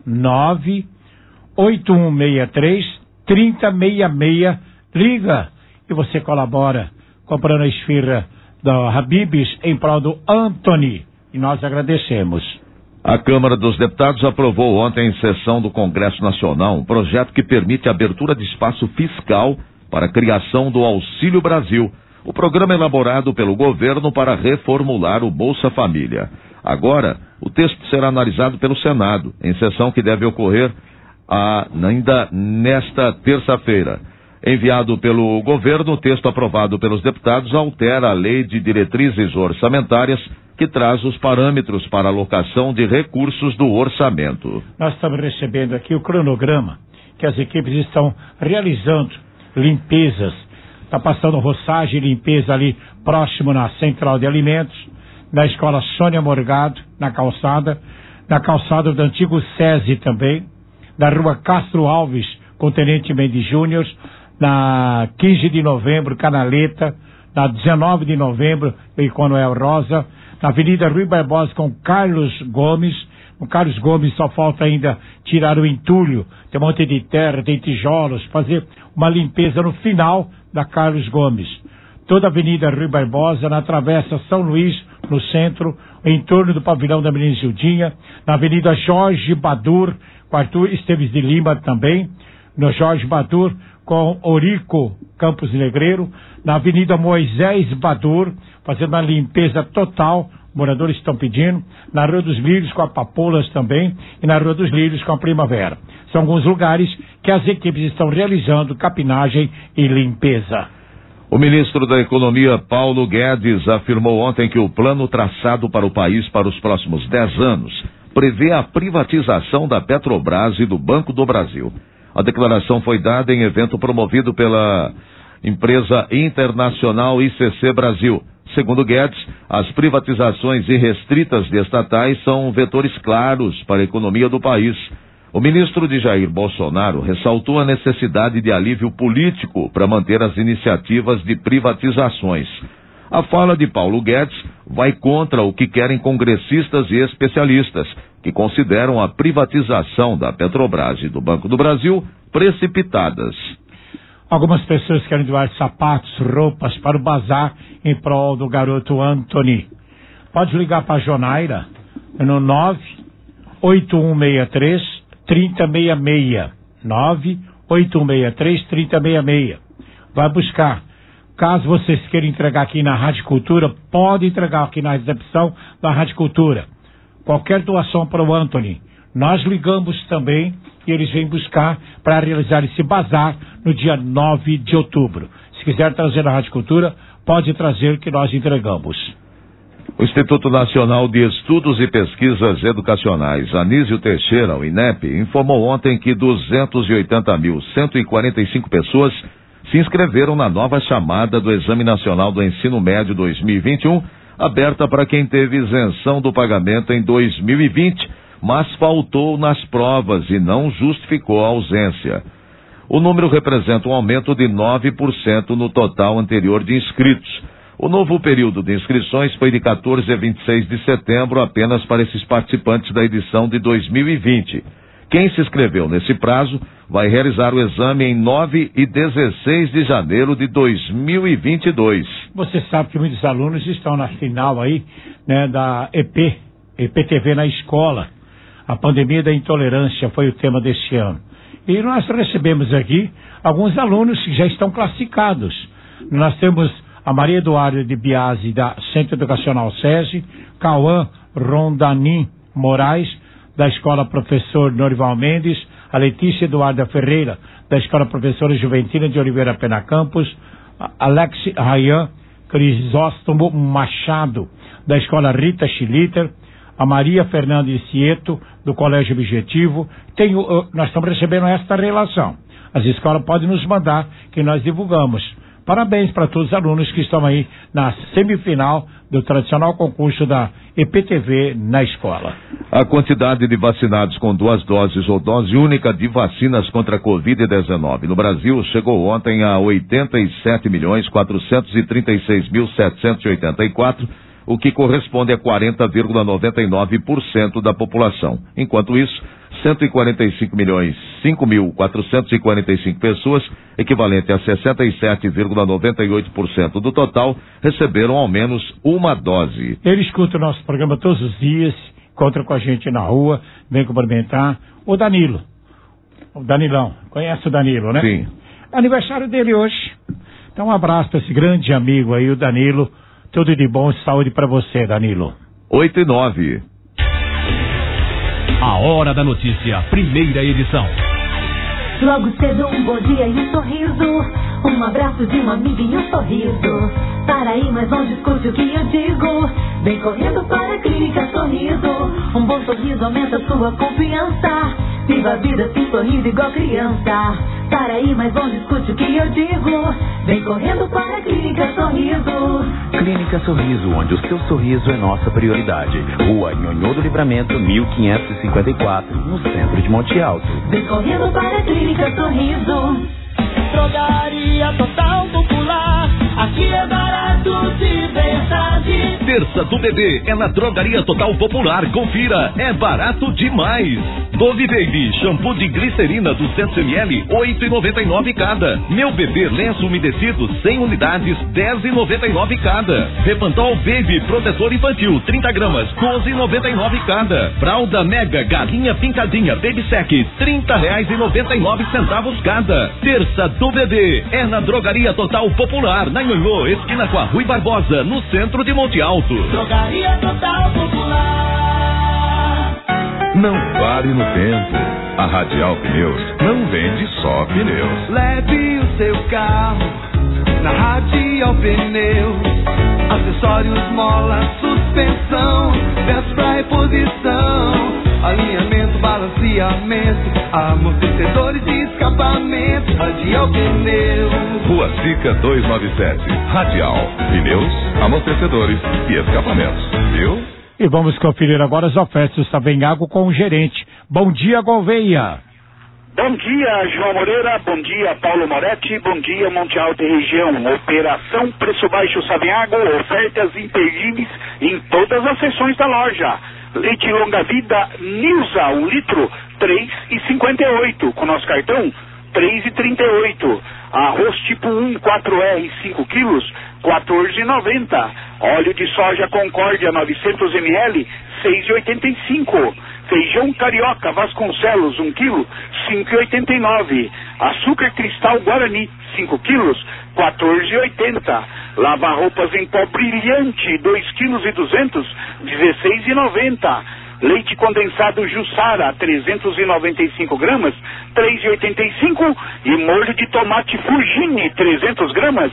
98163-3066. Liga e você colabora comprando a esfirra da Habib's em prol do Anthony. E nós agradecemos. A Câmara dos Deputados aprovou ontem em sessão do Congresso Nacional um projeto que permite a abertura de espaço fiscal para a criação do Auxílio Brasil, o programa elaborado pelo governo para reformular o Bolsa Família. Agora, o texto será analisado pelo Senado, em sessão que deve ocorrer ainda nesta terça-feira. Enviado pelo governo, o texto aprovado pelos deputados altera a Lei de Diretrizes Orçamentárias, que traz os parâmetros para a alocação de recursos do orçamento. Nós estamos recebendo aqui o cronograma que as equipes estão realizando, limpezas. Está passando roçagem e limpeza ali próximo na Central de Alimentos, na Escola Sônia Morgado, na calçada do antigo SESI também, na Rua Castro Alves, com Tenente Mendes Júnior, na 15 de novembro, Canaleta, na 19 de novembro, Econoel Rosa, na Avenida Rui Barbosa com Carlos Gomes. No Carlos Gomes só falta ainda tirar o entulho, tem um monte de terra, tem tijolos, fazer uma limpeza no final da Carlos Gomes. toda a Avenida Rui Barbosa, na Travessa São Luís, no centro, em torno do pavilhão da Menina Gildinha, na Avenida Jorge Badur, com Arthur Esteves de Lima também, no Jorge Badur, com Orico Campos Negreiro, na Avenida Moisés Badur, fazendo uma limpeza total, moradores estão pedindo, na Rua dos Lírios com a Papolas também, e na Rua dos Lírios com a Primavera. São alguns lugares que as equipes estão realizando capinagem e limpeza. O ministro da Economia, Paulo Guedes, afirmou ontem que o plano traçado para o país para os próximos 10 anos prevê a privatização da Petrobras e do Banco do Brasil. A declaração foi dada em evento promovido pela empresa internacional ICC Brasil. Segundo Guedes, as privatizações irrestritas de estatais são vetores claros para a economia do país. O ministro de Jair Bolsonaro ressaltou a necessidade de alívio político para manter as iniciativas de privatizações. A fala de Paulo Guedes vai contra o que querem congressistas e especialistas, que consideram a privatização da Petrobras e do Banco do Brasil precipitadas. Algumas pessoas querem doar sapatos, roupas para o bazar em prol do garoto Anthony. Pode ligar para a Jonaira no 98163-3066. 98163-3066. Vai buscar. Caso vocês queiram entregar aqui na Rádio Cultura, pode entregar aqui na recepção da Rádio Cultura. Qualquer doação para o Anthony. Nós ligamos também e eles vêm buscar para realizar esse bazar no dia 9 de outubro. Se quiser trazer na Rádio Cultura, pode trazer que nós entregamos. O Instituto Nacional de Estudos e Pesquisas Educacionais, Anísio Teixeira, o INEP, informou ontem que 280.145 pessoas se inscreveram na nova chamada do Exame Nacional do Ensino Médio 2021, aberta para quem teve isenção do pagamento em 2020, mas faltou nas provas e não justificou a ausência. O número representa um aumento de 9% no total anterior de inscritos. O novo período de inscrições foi de 14 a 26 de setembro apenas para esses participantes da edição de 2020. Quem se inscreveu nesse prazo vai realizar o exame em 9 e 16 de janeiro de 2022. Você sabe que muitos alunos estão na final aí, né, da EPTV na escola. A pandemia da intolerância foi o tema deste ano. E nós recebemos aqui alguns alunos que já estão classificados. Nós temos a Maria Eduarda de Biasi, da Centro Educacional SESI, Cauã Rondanin Moraes, da Escola Professor Norival Mendes, a Letícia Eduarda Ferreira, da Escola Professora Juventina de Oliveira Pena Campos, Alex Rayan Crisóstomo Machado, da Escola Rita Schlitter, a Maria Fernanda Cieto, do Colégio Objetivo. Nós estamos recebendo esta relação. As escolas podem nos mandar, que nós divulgamos. Parabéns para todos os alunos que estão aí na semifinal do tradicional concurso da EPTV na escola. A quantidade de vacinados com 2 doses ou dose única de vacinas contra a Covid-19 no Brasil chegou ontem a 87.436.784, o que corresponde a 40,99% da população. Enquanto isso, 145.005.445 pessoas, equivalente a 67,98% do total, receberam ao menos uma dose. Ele escuta o nosso programa todos os dias, encontra com a gente na rua, vem cumprimentar. O Danilo, o Danilão, conhece o Danilo, né? Sim. Aniversário dele hoje. Então um abraço para esse grande amigo aí, o Danilo. Tudo de bom e saúde para você, Danilo. 8:09. A Hora da Notícia, primeira edição. Logo cedo um bom dia e um sorriso, um abraço de uma amiga e um sorriso. Para ir mais longe, escute o que eu digo. Vem correndo para a Clínica Sorriso. Um bom sorriso aumenta sua confiança. Viva a vida assim sorrindo igual criança. Para ir mais longe, escute o que eu digo. Vem correndo para a Clínica Sorriso. Clínica Sorriso, onde o seu sorriso é nossa prioridade. Rua Nhonhô do Livramento, 1554, no centro de Monte Alto. Vem correndo para a Clínica Sorriso. Drogaria Total Popular, aqui é barato de verdade. Terça do bebê é na Drogaria Total Popular. Confira, é barato demais. Dove Baby, shampoo de glicerina 200ml, 8,99 cada. Meu bebê lenço umedecido 100 unidades, 10,99 cada. Repantol Baby protetor infantil 30 gramas, 12,99 cada. Fralda Mega galinha pintadinha Baby Sec, R$30,99 cada. Terça do bebê é na Drogaria Total Popular, na Nhonhô, esquina com a Rui Barbosa, no centro de Monte Alto. Drogaria Total Popular. Não pare no tempo. A Radial Pneus não vende só pneus. Leve o seu carro na Radial Pneus. Acessórios, mola, suspensão, peças pra reposição, alinhamento, balanceamento, amortecedores e escapamento. Radial Pneus. Rua Sica 297. Radial Pneus, amortecedores e escapamentos. Viu? E vamos conferir agora as ofertas do Savenhago com o gerente. Bom dia, Gouveia. Bom dia, João Moreira. Bom dia, Paulo Moretti. Bom dia, Monte Alto e região. Operação Preço Baixo Savenhago. Ofertas imperdíveis em todas as seções da loja. Leite longa vida Nilza, 1 litro, R$3,58. Com nosso cartão, R$3,38. Arroz tipo 1, 4R, 5 quilos, R$14,90. Óleo de soja Concórdia, 900 ml, R$6,85. Feijão carioca Vasconcelos, 1 quilo, R$5,89. Açúcar cristal Guarani, 5 quilos, R$14,80. Lava-roupas em pó brilhante, 2 quilos e 200, R$16,90. Leite condensado Jussara, 395 gramas, R$3,85. E molho de tomate Fugini, 300 gramas,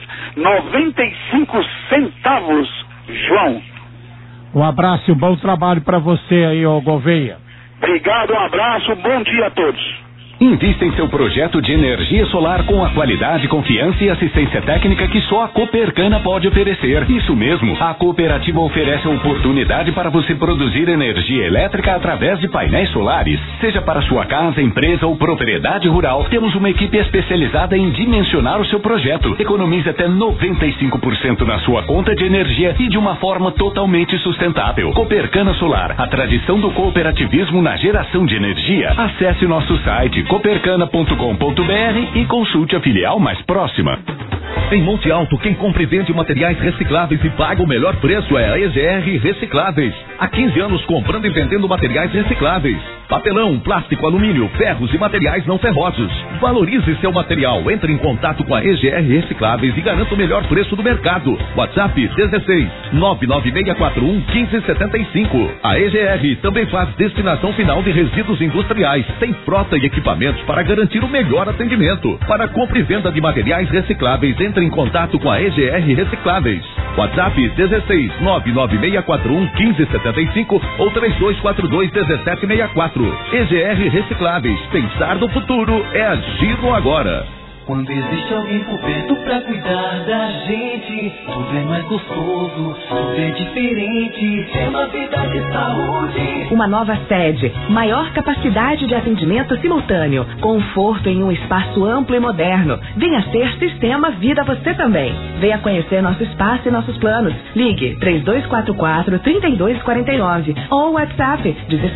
95 centavos. João. Um abraço e um bom trabalho para você aí, ô Gouveia. Obrigado, um abraço, bom dia a todos. Invista em seu projeto de energia solar com a qualidade, confiança e assistência técnica que só a Copercana pode oferecer. Isso mesmo, a cooperativa oferece a oportunidade para você produzir energia elétrica através de painéis solares. Seja para sua casa, empresa ou propriedade rural, temos uma equipe especializada em dimensionar o seu projeto. Economize até 95% na sua conta de energia e de uma forma totalmente sustentável. Copercana Solar, a tradição do cooperativismo na geração de energia. Acesse nosso site copercana.com.br e consulte a filial mais próxima. Em Monte Alto, quem compra e vende materiais recicláveis e paga o melhor preço é a EGR Recicláveis. Há 15 anos comprando e vendendo materiais recicláveis. Papelão, plástico, alumínio, ferros e materiais não ferrosos. Valorize seu material. Entre em contato com a EGR Recicláveis e garanta o melhor preço do mercado. WhatsApp 16 99641 1575. A EGR também faz destinação final de resíduos industriais. Tem frota e equipamentos para garantir o melhor atendimento. Para compra e venda de materiais recicláveis, entre em contato com a EGR Recicláveis. WhatsApp 16 99641 1575 ou 3242 1764. EGR Recicláveis. Pensar no futuro é agir no agora. Quando existe alguém por perto pra cuidar da gente, tudo é mais gostoso, tudo é diferente, é uma vida de saúde. Uma nova sede, maior capacidade de atendimento simultâneo, conforto em um espaço amplo e moderno. Venha ser Sistema Vida você também. Venha conhecer nosso espaço e nossos planos. Ligue 3244-3249 ou WhatsApp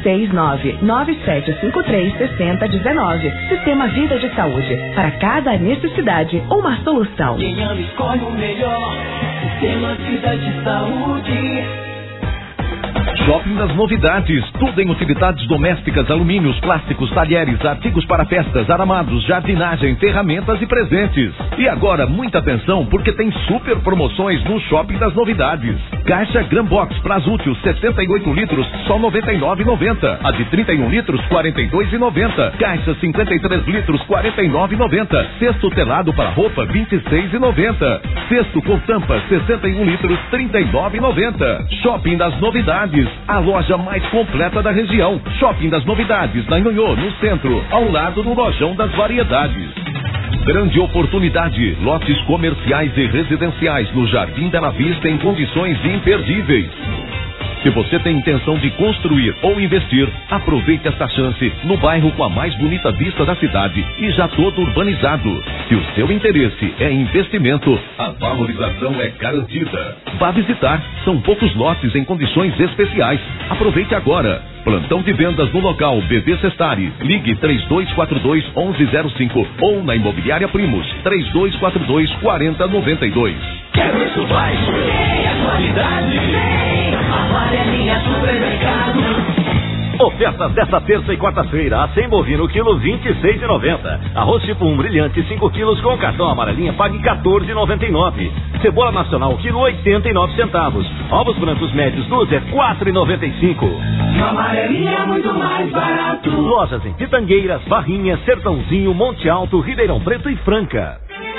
16997536019. Sistema Vida de Saúde. Para cada necessidade, uma solução. Quem ama escolhe o melhor. Sistema Vida de Saúde. Shopping das Novidades, tudo em utilidades domésticas, alumínios, plásticos, talheres, artigos para festas, aramados, jardinagem, ferramentas e presentes. E agora, muita atenção, porque tem super promoções no Shopping das Novidades. Caixa Grambox Prazo Útil 78 litros, só R$ 99,90. A de 31 litros, R$ 42,90. Caixa 53 litros, R$ 49,90. Cesto telado para roupa, R$ 26,90. Cesto com tampa, 61 litros, R$ 39,90. Shopping das Novidades, a loja mais completa da região. Shopping das Novidades, na Nhonhô, no centro, ao lado do Lojão das Variedades. Grande oportunidade, lotes comerciais e residenciais no Jardim Bela Vista em condições imperdíveis. Se você tem intenção de construir ou investir, aproveite esta chance no bairro com a mais bonita vista da cidade e já todo urbanizado. Se o seu interesse é investimento, a valorização é garantida. Vá visitar, são poucos lotes em condições especiais. Aproveite agora. Plantão de vendas no local BV Sestari. Ligue 3242-1105 ou na Imobiliária Primos 3242-4092. Quer preço baixo? Tem a qualidade. Tem Amarelinha Supermercado. Ofertas desta terça e quarta-feira. Acém bovino, quilo 26,90. Arroz tipo 1 brilhante, 5 quilos com cartão amarelinha, pague 14,99. Cebola nacional, quilo 89 centavos. Ovos brancos médios, dúzia, 4,95. Amarelinha é muito mais barato. Lojas em Pitangueiras, Barrinha, Sertãozinho, Monte Alto, Ribeirão Preto e Franca.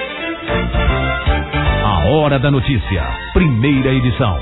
A Hora da Notícia, primeira edição.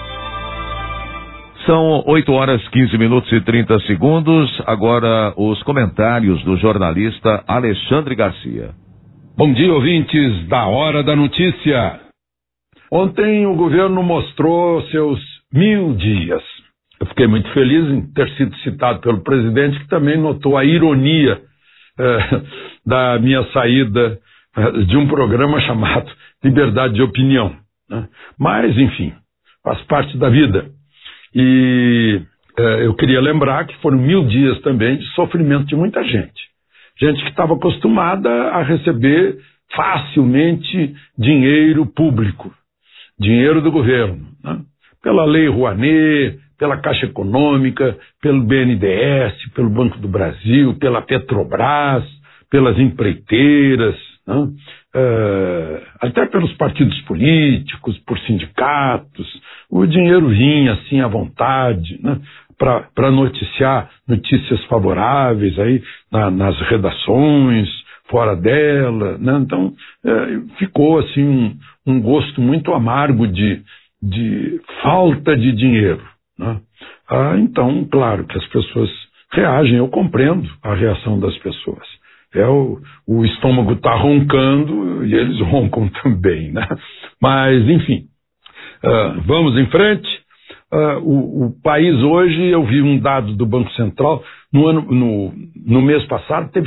São 8 horas, 15 minutos e 30 segundos. Agora os comentários do jornalista Alexandre Garcia. Bom dia, ouvintes da Hora da Notícia. Ontem o governo mostrou seus 1000 dias. Eu fiquei muito feliz em ter sido citado pelo presidente, que também notou a ironia da minha saída de um programa chamado Liberdade de Opinião, né? Mas, enfim, faz parte da vida. E eu queria lembrar que foram 1000 dias também de sofrimento de muita gente. Gente que estava acostumada a receber facilmente dinheiro público, dinheiro do governo, né? Pela Lei Rouanet, pela Caixa Econômica, pelo BNDES, pelo Banco do Brasil, pela Petrobras, pelas empreiteiras, né? Até pelos partidos políticos, por sindicatos. O dinheiro vinha assim à vontade, né? Para noticiar notícias favoráveis aí nas redações, fora dela, né? Então ficou assim um gosto muito amargo de falta de dinheiro, né? Então, claro que as pessoas reagem, eu compreendo a reação das pessoas. O estômago está roncando e eles roncam também, né? Mas, enfim, vamos em frente. O país hoje, eu vi um dado do Banco Central, no mês passado, teve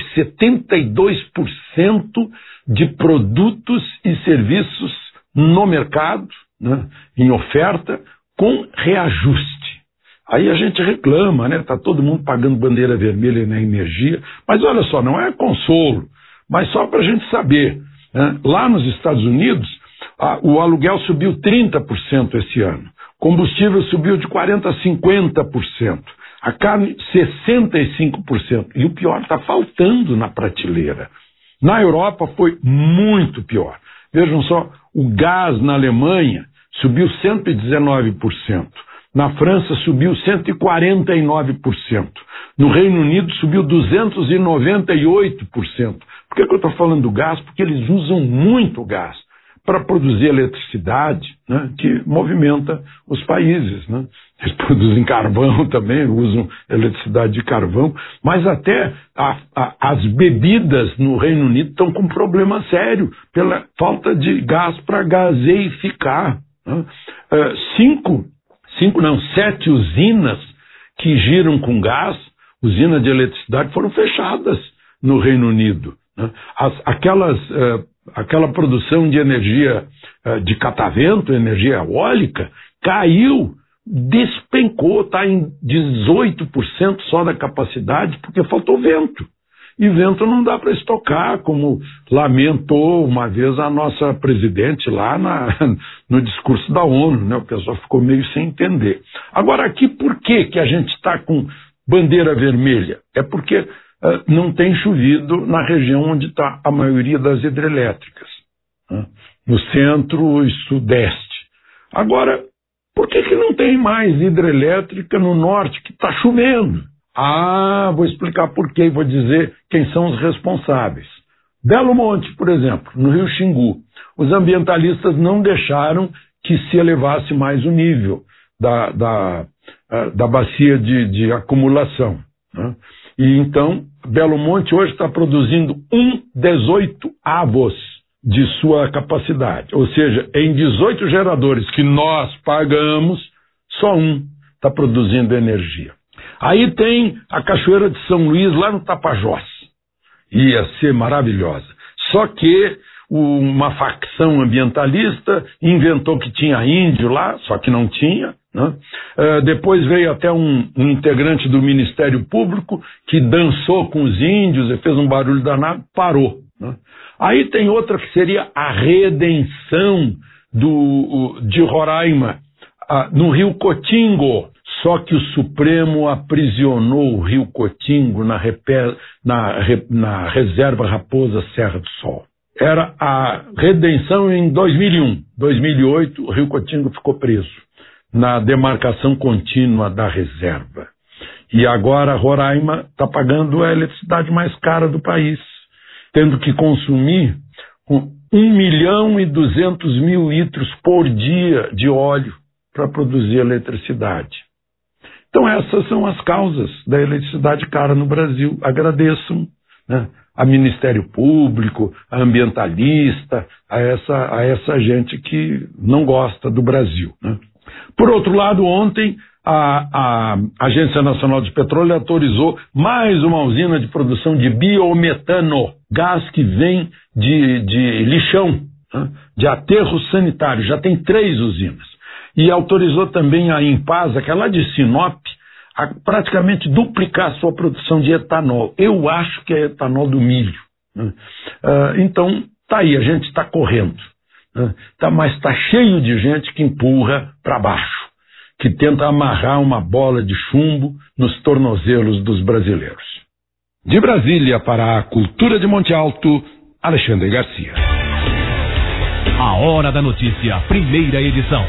72% de produtos e serviços no mercado, né, em oferta, com reajuste. Aí a gente reclama, né? Está todo mundo pagando bandeira vermelha na energia. Mas olha só, não é consolo, mas só para a gente saber, né? Lá nos Estados Unidos, o aluguel subiu 30% esse ano. Combustível subiu de 40% a 50%. A carne, 65%. E o pior, está faltando na prateleira. Na Europa foi muito pior. Vejam só, o gás na Alemanha subiu 119%. Na França subiu 149%. No Reino Unido subiu 298%. Por que eu estou falando do gás? Porque eles usam muito gás para produzir eletricidade, né, que movimenta os países, né? Eles produzem carvão também, usam eletricidade de carvão, mas até as bebidas no Reino Unido estão com um problema sério pela falta de gás para gaseificar, né? 7 usinas que giram com gás, usinas de eletricidade, foram fechadas no Reino Unido, né? Aquela produção de energia de catavento, energia eólica, caiu, despencou, está em 18% só da capacidade, porque faltou vento. E vento não dá para estocar, como lamentou uma vez a nossa presidente lá no discurso da ONU, né? O pessoal ficou meio sem entender. Agora aqui, por que a gente está com bandeira vermelha? É porque não tem chovido na região onde está a maioria das hidrelétricas, né? No centro e sudeste. Agora, por que não tem mais hidrelétrica no norte, que está chovendo? Vou explicar por quê e vou dizer quem são os responsáveis. Belo Monte, por exemplo, no Rio Xingu, os ambientalistas não deixaram que se elevasse mais o nível da bacia de acumulação, né? E então, Belo Monte hoje está produzindo 1/18 de sua capacidade. Ou seja, em 18 geradores que nós pagamos, só um está produzindo energia. Aí tem a Cachoeira de São Luís, lá no Tapajós. Ia ser maravilhosa. Só que uma facção ambientalista inventou que tinha índio lá, só que não tinha, né? Depois veio até um integrante do Ministério Público que dançou com os índios e fez um barulho danado, parou, né? Aí tem outra que seria a redenção de Roraima, no Rio Cotingo. Só que o Supremo aprisionou o Rio Cotingo na reserva Raposa Serra do Sol. Era a redenção em 2001. 2008, o Rio Cotingo ficou preso na demarcação contínua da reserva. E agora Roraima está pagando a eletricidade mais cara do país, tendo que consumir 1.200.000 litros por dia de óleo para produzir eletricidade. Então essas são as causas da eletricidade cara no Brasil. Agradeço, né, a Ministério Público, a ambientalista, a essa gente que não gosta do Brasil, né? Por outro lado, ontem a Agência Nacional de Petróleo autorizou mais uma usina de produção de biometano, gás que vem de lixão, né, de aterro sanitário. Já tem 3 usinas. E autorizou também a Impasa, que é lá de Sinop, a praticamente duplicar a sua produção de etanol. Eu acho que é etanol do milho, né? Então, tá aí, a gente está correndo, né? Mas está cheio de gente que empurra para baixo, que tenta amarrar uma bola de chumbo nos tornozelos dos brasileiros. De Brasília para a Cultura de Monte Alto, Alexandre Garcia. A Hora da Notícia, primeira edição.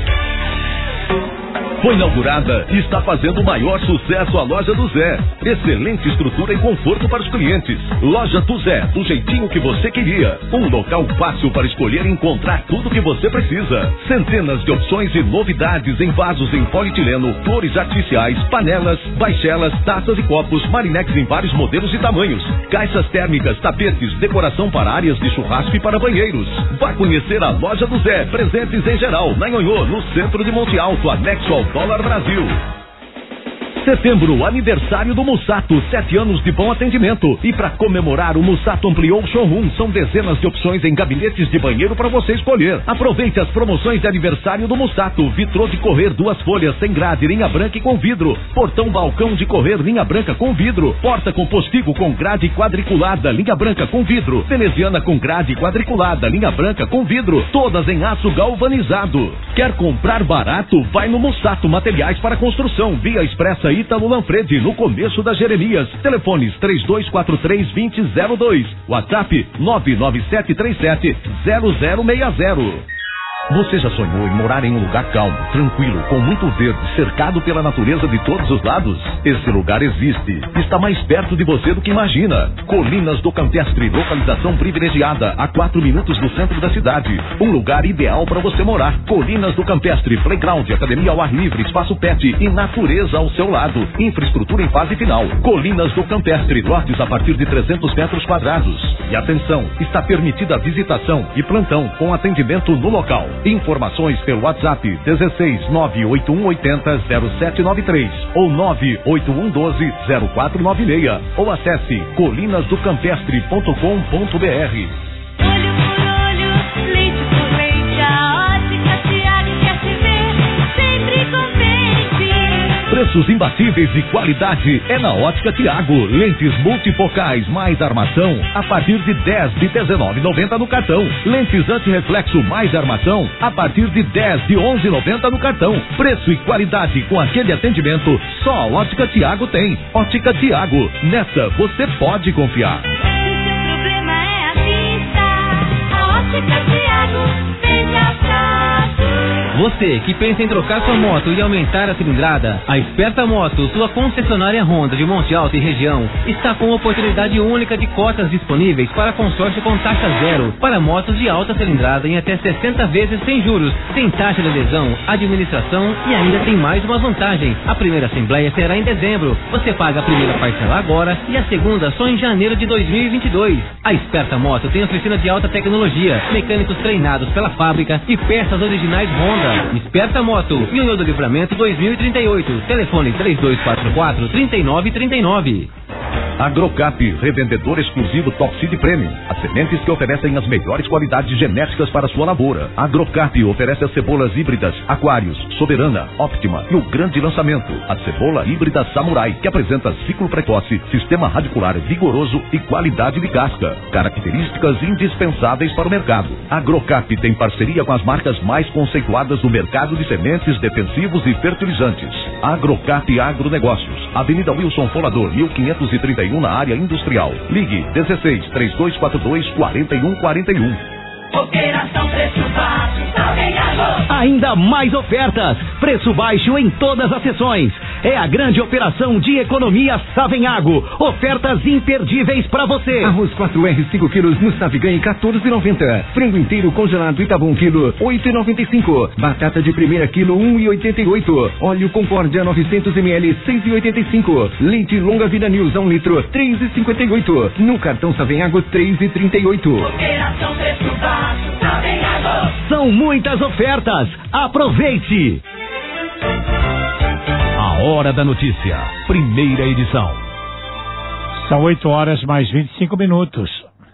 Foi inaugurada e está fazendo o maior sucesso a Loja do Zé. Excelente estrutura e conforto para os clientes. Loja do Zé, do jeitinho que você queria. Um local fácil para escolher e encontrar tudo que você precisa. Centenas de opções e novidades em vasos em polietileno, flores artificiais, panelas, baixelas, taças e copos, marinex em vários modelos e tamanhos. Caixas térmicas, tapetes, decoração para áreas de churrasco e para banheiros. Vá conhecer a Loja do Zé. Presentes em geral, na Nhonhô, no centro de Monte Alto, anexo ao Dólar Brasil. Setembro, aniversário do Mussato, 7 anos de bom atendimento. E para comemorar, o Mussato ampliou o showroom. São dezenas de opções em gabinetes de banheiro para você escolher. Aproveite as promoções de aniversário do Mussato. Vitrô de correr 2 folhas sem grade, linha branca e com vidro. Portão balcão de correr, linha branca com vidro. Porta com postigo com grade quadriculada, linha branca com vidro. Veneziana com grade quadriculada, linha branca com vidro. Todas em aço galvanizado. Quer comprar barato? Vai no Mussato Materiais para Construção. Via Expressa Ítalo Lanfredi, no começo da Jeremias. Telefones 3243-2002. WhatsApp 99737-0060. Você já sonhou em morar em um lugar calmo, tranquilo, com muito verde, cercado pela natureza de todos os lados? Esse lugar existe. Está mais perto de você do que imagina. Colinas do Campestre, localização privilegiada, a 4 minutos do centro da cidade. Um lugar ideal para você morar. Colinas do Campestre, playground, academia ao ar livre, espaço pet e natureza ao seu lado. Infraestrutura em fase final. Colinas do Campestre, lotes a partir de 300 metros quadrados. E atenção, está permitida a visitação e plantão com atendimento no local. Informações pelo WhatsApp 16 98180 0793 ou 98112 0496 ou acesse colinasdocampestre.com.br. Olho por olho, leite por leite, a ótica Tiago quer te ver sempre contente. Preços imbatíveis e qualidade é na Ótica Tiago. Lentes multifocais mais armação a partir de 10 de R$19,90 no cartão. Lentes antirreflexo mais armação a partir de 10 de R$11,90 no cartão. Preço e qualidade com aquele atendimento só a Ótica Tiago tem. Ótica Tiago, nessa você pode confiar. Se o seu problema é a vista, a Ótica Tiago vem de atrás. Você que pensa em trocar sua moto e aumentar a cilindrada, a Esperta Moto, sua concessionária Honda de Monte Alto e região, está com oportunidade única de cotas disponíveis para consórcio com taxa zero para motos de alta cilindrada em até 60 vezes sem juros, sem taxa de adesão, administração e ainda tem mais uma vantagem. A primeira assembleia será em dezembro. Você paga a primeira parcela agora e a segunda só em janeiro de 2022. A Esperta Moto tem oficina de alta tecnologia, mecânicos treinados pela fábrica e peças originais Honda. Esperta Moto, Nhonhô do Livramento 2038. Telefone 3244-3939. Agrocap, revendedor exclusivo Top Seed Premium. As sementes que oferecem as melhores qualidades genéticas para sua lavoura. Agrocap oferece as cebolas híbridas Aquários, Soberana, Optima e o grande lançamento, a cebola híbrida Samurai, que apresenta ciclo precoce, sistema radicular vigoroso e qualidade de casca. Características indispensáveis para o mercado. Agrocap tem parceria com as marcas mais conceituadas do mercado de sementes, defensivos e fertilizantes. Agrocap Agronegócios, Avenida Wilson Folador, 1531, na área industrial. Ligue 16-3242-4141. Operação Preço Baixo, Savenhago. Ainda mais ofertas. Preço baixo em todas as sessões. É a grande operação de economia Savenhago. Ofertas imperdíveis para você. Arroz 4R 5 quilos no Saviganhe 14,90. Frango inteiro congelado Itabum quilo 8,95. Batata de primeira quilo 1,88. Óleo Concórdia 900 ml 6,85. Leite Longa Vida News 1 litro 3,58. No cartão Savenhago 3,38. Operação Preço Baixo, Savenhago. São muitas ofertas. Aproveite. A Hora da Notícia, primeira edição. São 8 horas mais 25 minutos.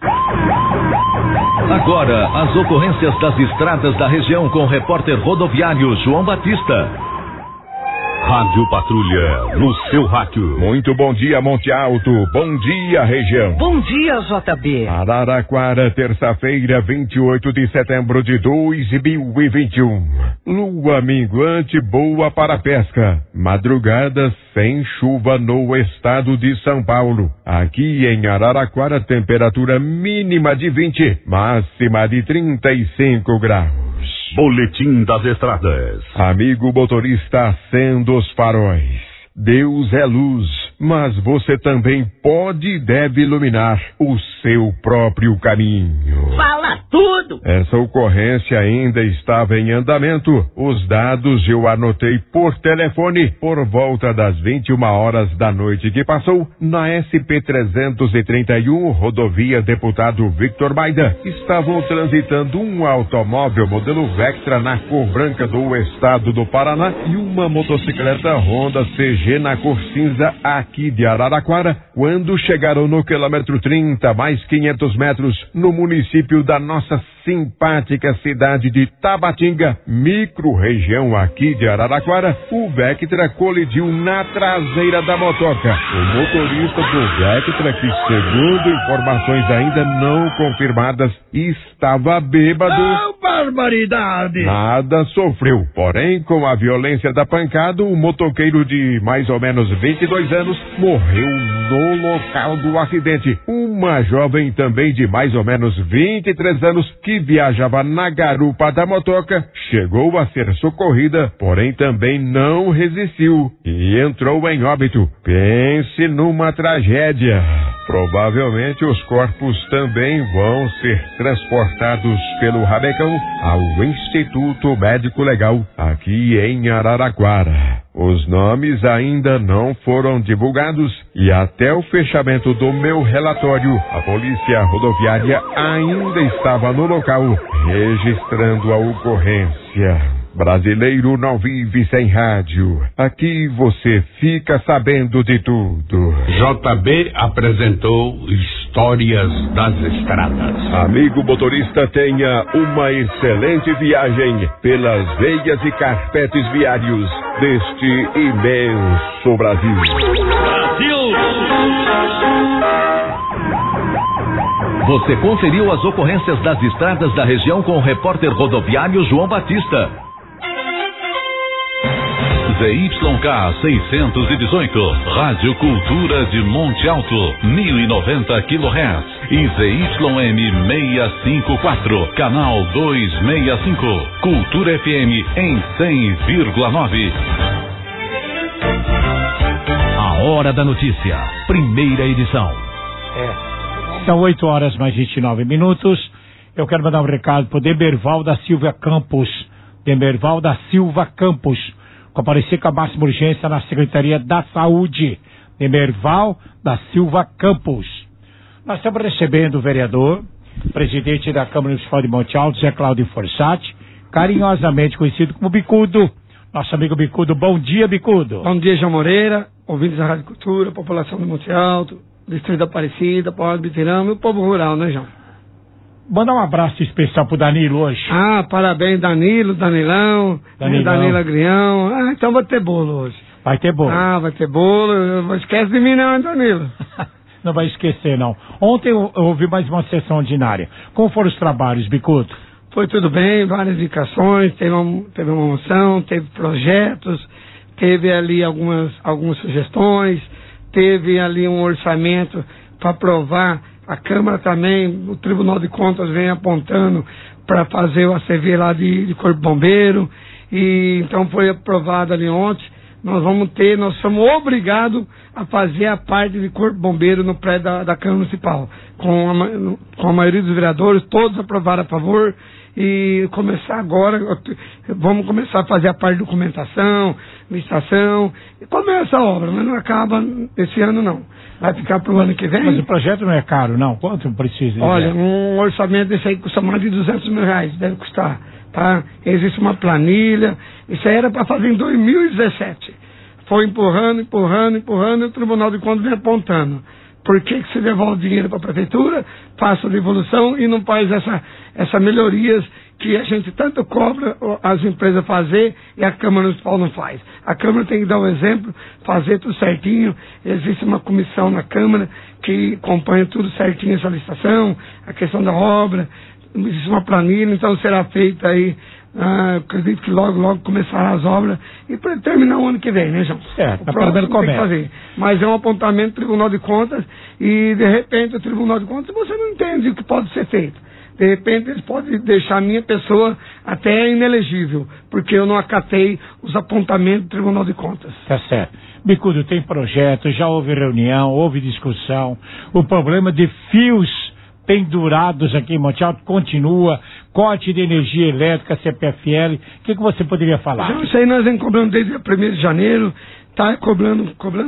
Agora, as ocorrências das estradas da região com o repórter rodoviário João Batista. Rádio Patrulha, no seu rádio. Muito bom dia, Monte Alto. Bom dia, região. Bom dia, JB. Araraquara, terça-feira, 28 de setembro de 2021. Lua minguante boa para a pesca. Madrugada sem chuva no estado de São Paulo. Aqui em Araraquara, temperatura mínima de 20, máxima de 35 graus. Boletim das Estradas. Amigo motorista, acenda os faróis. Deus é luz, mas você também pode e deve iluminar o seu próprio caminho. Fala tudo! Essa ocorrência ainda estava em andamento. Os dados eu anotei por telefone por volta das 21 horas da noite que passou na SP-331, rodovia Deputado Victor Maida. Estavam transitando um automóvel modelo Vectra na cor branca do estado do Paraná e uma motocicleta Honda CG na cor cinza aqui de Araraquara, quando chegaram no quilômetro 30, mais 500 metros, no município da nossa simpática cidade de Tabatinga, micro-região aqui de Araraquara, o Vectra colidiu na traseira da motoca. O motorista do Vectra, que segundo informações ainda não confirmadas, estava bêbado. Oh, barbaridade! Nada sofreu, porém, com a violência da pancada, o motoqueiro de mais ou menos 22 anos morreu no local do acidente. Uma jovem também de mais ou menos 23 anos que viajava na garupa da motoca chegou a ser socorrida, porém também não resistiu e entrou em óbito. Pense numa tragédia. Provavelmente os corpos também vão ser transportados pelo Rabecão ao Instituto Médico Legal aqui em Araraquara. Os nomes ainda não foram divulgados e até o fechamento do meu relatório, a Polícia Rodoviária ainda estava no local, registrando a ocorrência. Brasileiro não vive sem rádio. Aqui você fica sabendo de tudo. JB apresentou Histórias das Estradas. Amigo motorista, tenha uma excelente viagem pelas veias e carpetes viários deste imenso Brasil. Você conferiu as ocorrências das estradas da região com o repórter rodoviário João Batista. ZYK 618, Rádio Cultura de Monte Alto, 1090 kHz. E ZYM 654, Canal 265, Cultura FM em 100,9. A Hora da Notícia, primeira edição. São 8 horas mais 29 minutos. Eu quero mandar um recado para o Demerval da Silva Campos. Demerval da Silva Campos. Comparecer com a máxima urgência na Secretaria da Saúde. Demerval da Silva Campos. Nós estamos recebendo o vereador, presidente da Câmara Municipal de Monte Alto, Zé Cláudio Forsatti, carinhosamente conhecido como Bicudo. Nosso amigo Bicudo, bom dia, Bicudo. Bom dia, João Moreira, ouvintes da Rádio Cultura, população do Monte Alto, Distrito da Aparecida, Paulo de Bitirama e o povo rural, né, João? Mandar um abraço especial pro Danilo hoje. Parabéns, Danilão, Danilo Agrião. Então vai ter bolo hoje. Vai ter bolo. Vai ter bolo. Não esquece de mim não, Danilo. Não vai esquecer, não. Ontem eu ouvi mais uma sessão ordinária. Como foram os trabalhos, Bicudo? Foi tudo bem, várias indicações, teve uma moção, teve projetos, teve ali algumas sugestões, teve ali um orçamento para aprovar. A Câmara também, o Tribunal de Contas vem apontando para fazer o ACV lá de Corpo Bombeiro, e então foi aprovado ali ontem. Nós somos obrigados a fazer a parte de Corpo Bombeiro no prédio da Câmara Municipal. Com a maioria dos vereadores, todos aprovaram a favor. E começar agora, vamos começar a fazer a parte de documentação, licitação, e começa a obra, mas não acaba esse ano não. Vai ficar para o ano que vem. Mas o projeto não é caro, não? Quanto precisa? Olha, um orçamento desse aí custa mais de R$200 mil, deve custar, tá? Existe uma planilha, isso aí era para fazer em 2017. Foi empurrando, e o Tribunal de Contas vem apontando. Por que se devolve dinheiro para a prefeitura, passa a devolução e não faz essa melhorias que a gente tanto cobra as empresas fazer e a Câmara Municipal não faz. A Câmara tem que dar o exemplo, fazer tudo certinho. Existe uma comissão na Câmara que acompanha tudo certinho, essa licitação, a questão da obra, existe uma planilha, então será feita aí. Acredito que logo começará as obras e para terminar o ano que vem, né, João? Certo, pelo menos começa. Mas é um apontamento do Tribunal de Contas e de repente o Tribunal de Contas você não entende o que pode ser feito. De repente eles podem deixar a minha pessoa até inelegível, porque eu não acatei os apontamentos do Tribunal de Contas. Tá certo. Bicudo, tem projeto, já houve reunião, houve discussão. O problema de fios pendurados aqui em Monte Alto continua, corte de energia elétrica, CPFL, o que você poderia falar? Então, isso aí nós vamos cobrando desde o 1º de janeiro, tá cobrando,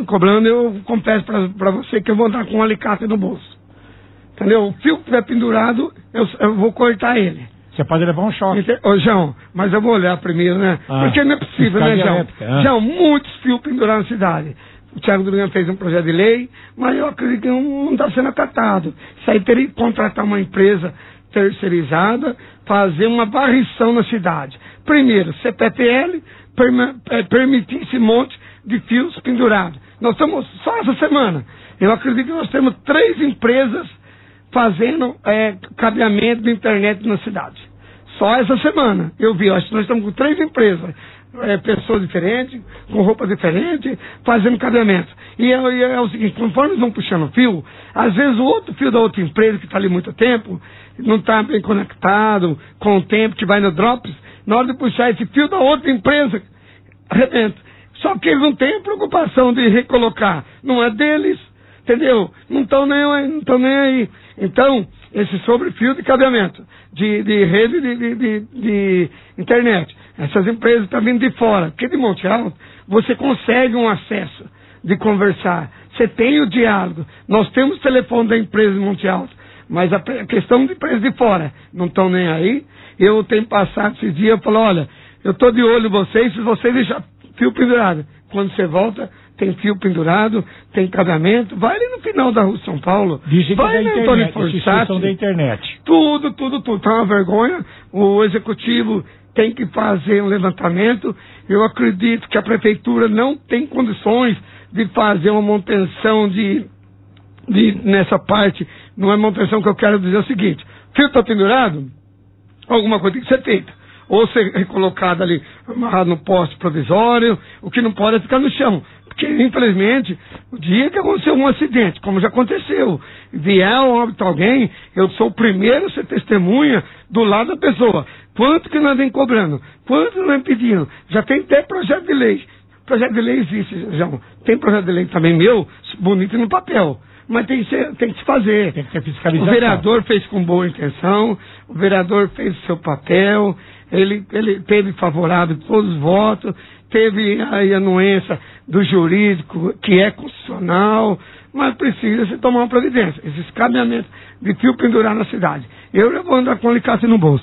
eu confesso para você que eu vou andar com um alicate no bolso, entendeu? O fio que estiver pendurado, eu vou cortar ele. Você pode levar um choque. Ô, João, mas eu vou olhar primeiro, né? Porque não é possível, né, João? João, muitos fios pendurados na cidade. O Thiago Duran fez um projeto de lei, mas eu acredito que não está sendo acatado. Isso aí teria que contratar uma empresa terceirizada, fazer uma varrição na cidade. Primeiro, CPFL, permitir esse monte de fios pendurados. Nós estamos, só essa semana, eu acredito que nós temos 3 empresas fazendo cabeamento de internet na cidade. Só essa semana, eu vi, acho que nós estamos com 3 empresas. Pessoas diferentes, com roupas diferentes, fazendo cabeamento. E é o seguinte, conforme eles vão puxando o fio, às vezes o outro fio da outra empresa que está ali muito tempo, não está bem conectado com o tempo que vai no Drops, na hora de puxar esse fio da outra empresa, arrebenta. Só que eles não têm preocupação de recolocar, não é deles, entendeu? Não estão nem aí. Então, esse sobre fio de cabeamento, de rede de internet, essas empresas estão vindo de fora, porque de Monte Alto você consegue um acesso de conversar, você tem o diálogo, nós temos o telefone da empresa de Monte Alto, mas a questão de empresas de fora não estão nem aí. Eu tenho passado esses dias, eu falo, olha, eu estou de olho em vocês, se vocês deixarem fio pendurado, quando você volta, tem fio pendurado, tem cabeamento, vai ali no final da Rua São Paulo, vai na Antônio Forçati, da internet. Tudo, tá uma vergonha, o executivo tem que fazer um levantamento. Eu acredito que a prefeitura não tem condições de fazer uma manutenção nessa parte. Não é manutenção que eu quero dizer o seguinte, fio está pendurado, alguma coisa tem que ser feita. Ou ser recolocado ali, amarrado no poste provisório, o que não pode é ficar no chão. Porque, infelizmente, o dia que aconteceu um acidente, como já aconteceu, vier um óbito alguém, eu sou o primeiro a ser testemunha do lado da pessoa. Quanto que nós vem cobrando? Quanto nós vem pedindo? Já tem até projeto de lei. Projeto de lei existe, já. Tem projeto de lei também meu, bonito no papel. Mas tem que se fazer. Tem que ter fiscalização. O vereador fez com boa intenção, o vereador fez o seu papel, ele teve favorável todos os votos, teve aí a anuência do jurídico, que é constitucional, mas precisa se tomar uma providência. Esses cabeamentos de fio pendurar na cidade. Eu vou andar com alicate no bolso.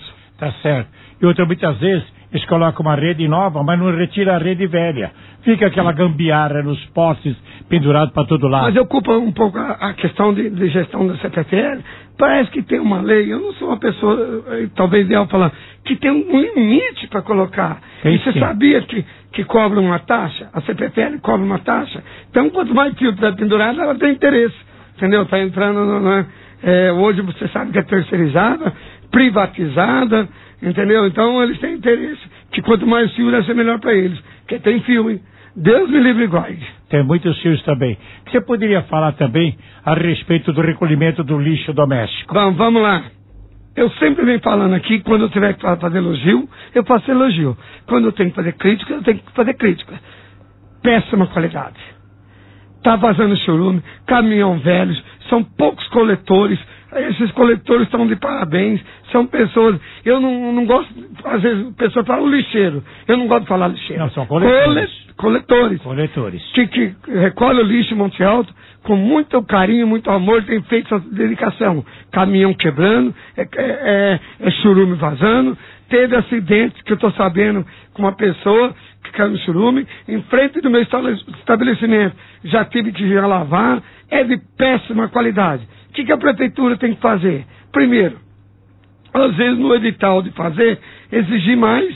Tá certo. E outra, muitas vezes, eles colocam uma rede nova, mas não retira a rede velha. Fica aquela gambiarra nos postes pendurado para todo lado. Mas ocupa um pouco a questão de gestão da CPFL. Parece que tem uma lei, eu não sou uma pessoa, talvez ideal falar, que tem um limite para colocar. Tem e você sim. sabia que cobra uma taxa? A CPFL cobra uma taxa. Então, quanto mais fio tiver pendurado, ela tem interesse. Entendeu? Está entrando, hoje você sabe que é terceirizada, privatizada, entendeu? Então, eles têm interesse. Que quanto mais fio, deve ser melhor para eles. Porque tem fio, hein? Deus me livre e guarde. Tem muitos fios também. Você poderia falar também a respeito do recolhimento do lixo doméstico? Vamos lá. Eu sempre venho falando aqui, quando eu tiver que fazer elogio, eu faço elogio. Quando eu tenho que fazer crítica, eu tenho que fazer crítica. Péssima qualidade. Tá vazando chorume, caminhão velhos, são poucos coletores. Esses coletores estão de parabéns, são pessoas. Eu não gosto, às vezes a pessoa fala o lixeiro. Eu não gosto de falar lixeiro. Não, são coletores. Coletores. Que recolhe o lixo em Monte Alto com muito carinho, muito amor, tem feito essa dedicação. Caminhão quebrando, churume vazando. Teve acidente que eu estou sabendo com uma pessoa que caiu no churume, em frente do meu estabelecimento. Já tive que ir lavar, é de péssima qualidade. O que a prefeitura tem que fazer? Primeiro, às vezes no edital de fazer, exigir mais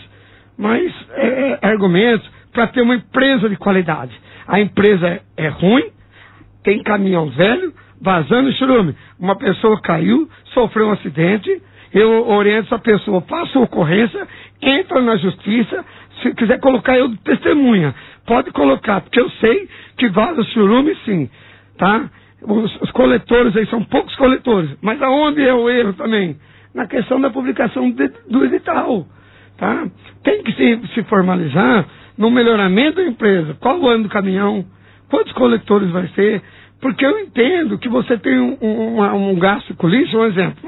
argumentos para ter uma empresa de qualidade. A empresa é ruim, tem caminhão velho, vazando churume. Uma pessoa caiu, sofreu um acidente, eu oriento essa pessoa, faça ocorrência, entra na justiça, se quiser colocar eu de testemunha, pode colocar, porque eu sei que vaza churume sim, tá? Os coletores aí são poucos coletores, mas aonde é o erro também? Na questão da publicação do edital, tá? Tem que se formalizar no melhoramento da empresa. Qual o ano do caminhão? Quantos coletores vai ser? Porque eu entendo que você tem um gasto com lixo, um exemplo,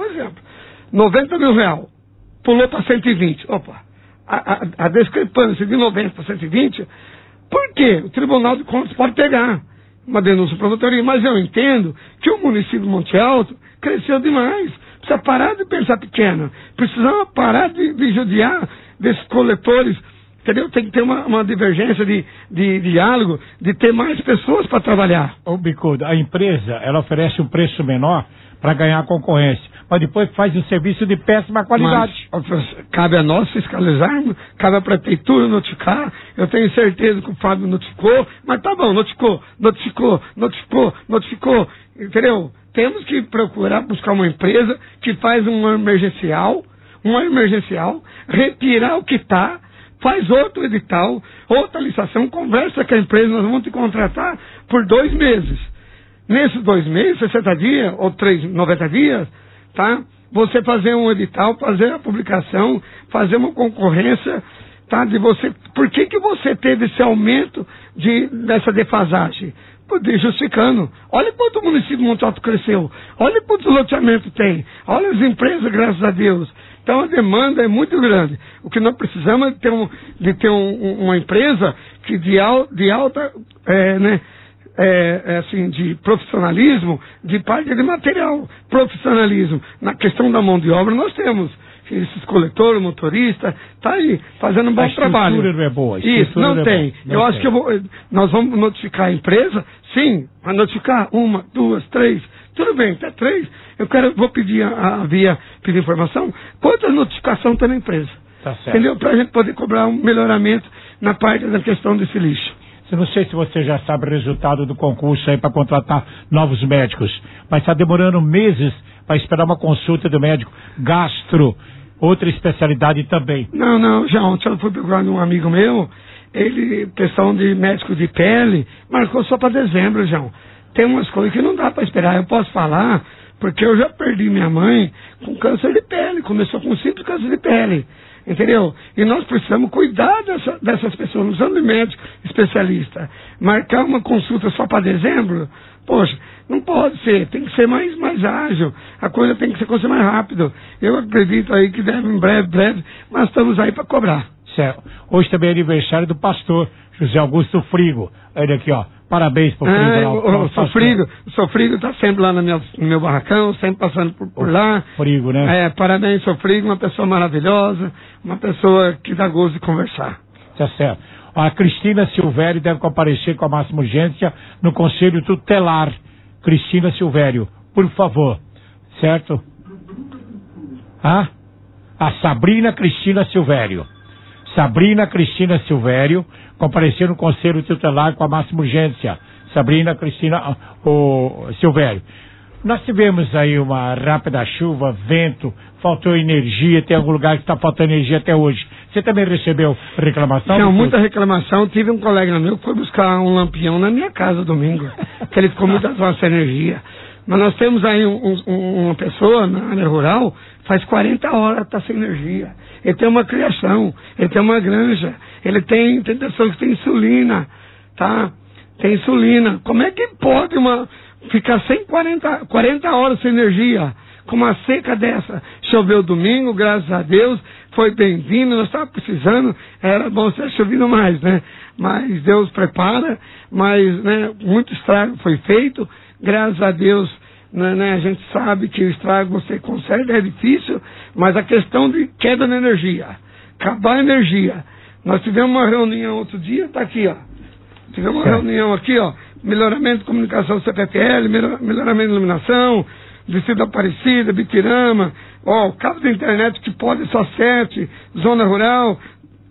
90 mil reais, pulou para 120, opa, a discrepância de 90 para 120, por quê? O Tribunal de Contas pode pegar uma denúncia para a promotoria, mas eu entendo que o município de Monte Alto cresceu demais, precisa parar de pensar pequeno, precisa parar de judiar desses coletores, entendeu? Tem que ter uma divergência de diálogo, de ter mais pessoas para trabalhar. Ô Bicudo, a empresa, ela oferece um preço menor para ganhar concorrência, mas depois faz um serviço de péssima qualidade. Mas, cabe a nós fiscalizarmos, cabe à prefeitura notificar, eu tenho certeza que o Fábio notificou, mas tá bom, notificou, entendeu? Temos que procurar buscar uma empresa que faz uma emergencial, retirar o que está, faz outro edital, outra licitação, conversa com a empresa, nós vamos te contratar por 2 meses. Nesses 2 meses, 60 dias, ou 90 dias, tá? Você fazer um edital, fazer a publicação, fazer uma concorrência, tá? Por que você teve esse aumento dessa defasagem? Justificando. Olha quanto o município de Monte Alto cresceu. Olha quantos loteamentos tem. Olha as empresas, graças a Deus. Então a demanda é muito grande. O que nós precisamos é de ter uma empresa que de alta, de profissionalismo, de parte de material. Profissionalismo. Na questão da mão de obra nós temos. Esses coletores, motorista, tá aí, fazendo um bom trabalho. A estrutura não é boa. Isso, não tem. Eu acho que nós vamos notificar a empresa, sim, vai notificar 1, 2, 3, tudo bem, até 3. Vou pedir pedir informação, quantas notificações tem na empresa. Tá certo. Entendeu? Para a gente poder cobrar um melhoramento na parte da questão desse lixo. Eu não sei se você já sabe o resultado do concurso aí para contratar novos médicos, mas está demorando meses para esperar uma consulta do médico gastro, outra especialidade também. Não, já ontem eu fui procurar um amigo meu, questão de médico de pele, marcou só para dezembro, João. Tem umas coisas que não dá para esperar, eu posso falar, porque eu já perdi minha mãe com câncer de pele, começou com um simples câncer de pele. Entendeu? E nós precisamos cuidar dessas pessoas, não precisamos de médico especialista. Marcar uma consulta só para dezembro, poxa, não pode ser, tem que ser mais ágil, a coisa tem que ser mais rápido. Eu acredito aí que deve, em breve, mas estamos aí para cobrar. Certo. Hoje também é aniversário do pastor José Augusto Frigo. Olha aqui, ó. Parabéns pro Frigo. O Frigo está sempre lá no meu barracão, sempre passando por lá. Frigo, né? Parabéns, Frigo, uma pessoa maravilhosa, uma pessoa que dá gosto de conversar. Tá certo. A Cristina Silvério deve comparecer com a máxima urgência no Conselho Tutelar. Cristina Silvério, por favor. Certo? A Sabrina Cristina Silvério. Sabrina Cristina Silvério compareceu no Conselho Tutelar com a máxima urgência. Sabrina Cristina Silvério. Nós tivemos aí uma rápida chuva, vento, faltou energia, tem algum lugar que está faltando energia até hoje. Você também recebeu reclamação? Não, muita reclamação. Tive um colega meu que foi buscar um lampião na minha casa domingo, que ele ficou muitas horas sem energia. Mas nós temos aí uma pessoa na área rural, faz 40 horas está sem energia. Ele tem uma criação, ele tem uma granja, ele tem pessoas que tem insulina, tá? Tem insulina. Como é que pode ficar 40 horas sem energia? Com uma seca dessa. Choveu domingo, graças a Deus, foi bem-vindo, nós estávamos precisando, era bom ser chovido mais, né? Mas Deus prepara, mas né, muito estrago foi feito, graças a Deus, né, a gente sabe que o estrago você consegue, é difícil, mas a questão de queda de energia, acabar a energia. Nós tivemos uma reunião outro dia, está aqui, ó. Tivemos uma reunião aqui, ó, melhoramento de comunicação CPFL, melhoramento de iluminação, Distrito Aparecida, Bitirama, ó, cabo de internet que pode só 7, zona rural,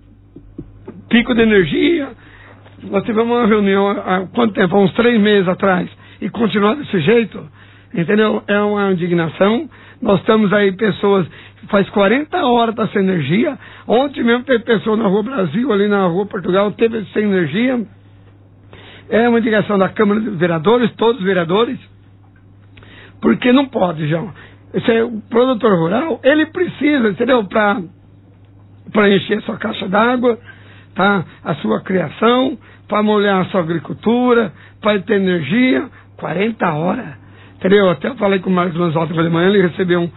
pico de energia. Nós tivemos uma reunião há quanto tempo? Há uns 3 meses atrás. E continuar desse jeito, entendeu? É uma indignação. Nós estamos aí, pessoas, faz 40 horas tá sem energia. Ontem mesmo teve pessoa na Rua Brasil, ali na Rua Portugal, teve sem energia. É uma indignação da Câmara de Vereadores, todos os vereadores. Porque não pode, João. O produtor rural, ele precisa, entendeu? Para encher a sua caixa d'água, tá? A sua criação, para molhar a sua agricultura, para ter energia, 40 horas. Entendeu? Até eu falei com o Marcos Lanzotto de manhã, ele recebeu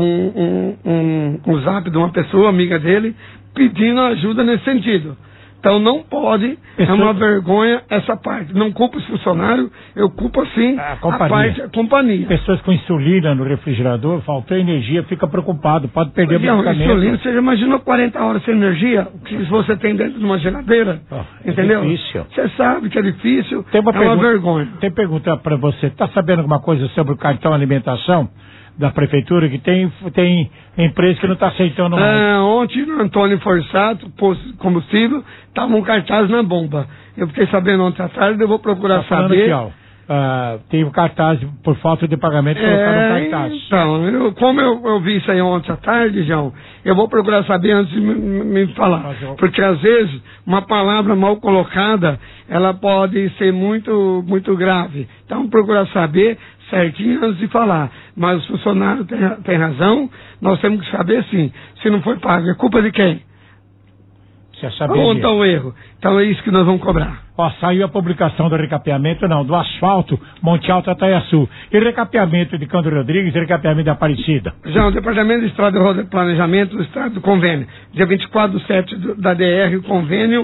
um zap de uma pessoa, amiga dele, pedindo ajuda nesse sentido. Então não pode, é uma vergonha essa parte. Não culpo os funcionários, eu culpo sim a companhia. Pessoas com insulina no refrigerador, faltou energia, fica preocupado, pode perder o medicamento. Insulina, você já imaginou 40 horas sem energia? O que você tem dentro de uma geladeira? Entendeu? É difícil. Você sabe que é difícil, uma vergonha. Tem pergunta para você, está sabendo alguma coisa sobre o cartão alimentação da prefeitura, que tem empresa que não está aceitando mais? Ontem no Antônio Forçato, posto de combustível, estava um cartaz na bomba. Eu fiquei sabendo ontem à tarde, eu vou procurar saber. Aqui, ó, tem um cartaz por falta de pagamento, colocaram um cartaz. Então, como eu vi isso aí ontem à tarde, João, eu vou procurar saber antes de me falar. Porque às vezes uma palavra mal colocada, ela pode ser muito, muito grave. Então, procurar saber certinho antes de falar. Mas os funcionários têm razão, nós temos que saber sim. Se não foi pago, é culpa de quem? Onde está o erro? Então é isso que nós vamos cobrar. Ó, saiu a publicação do recapeamento, do asfalto Monte Alto Ataiaçu. E recapeamento de Cândido Rodrigues e recapeamento da Aparecida. Já o Departamento de Estrada e Roda de Planejamento do Estado do Convênio. Dia 24/7 da DR, o convênio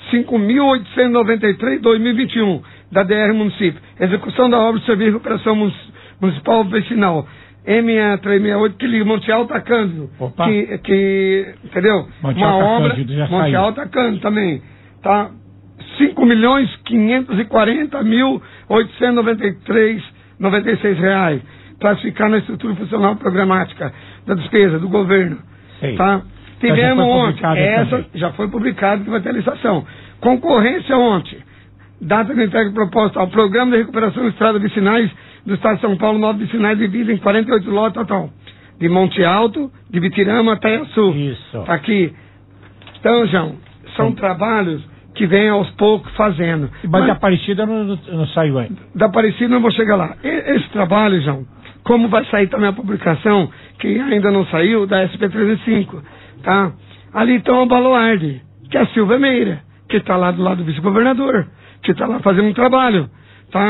5.893/2021 da DR Município. Execução da obra de serviço de recuperação municipal vecinal. M368 que liga Monte Alto a Cândido. Que entendeu? Uma obra Monte Alto a Cândido também. Tá? 5.540.893,96 reais. Classificar na estrutura funcional programática da despesa do governo. Tá? Tivemos ontem. Essa já foi publicada que vai ter licitação. Concorrência ontem. Data de entrega proposta ao Programa de Recuperação de Estradas Vicinais do Estado de São Paulo, 9 vicinais divididos em 48 lotes total. De Monte Alto, de Bitirama até Sul. Isso. Tá aqui. Então, João, são trabalhos que vem aos poucos fazendo. Mas da Aparecida não saiu ainda. Da Aparecida não vou chegar lá. Esse trabalho, João, como vai sair também a publicação, que ainda não saiu, da SP305, tá? Ali estão a Baluardi, que é a Silvia Meira, que está lá do lado do vice-governador, que está lá fazendo um trabalho, tá?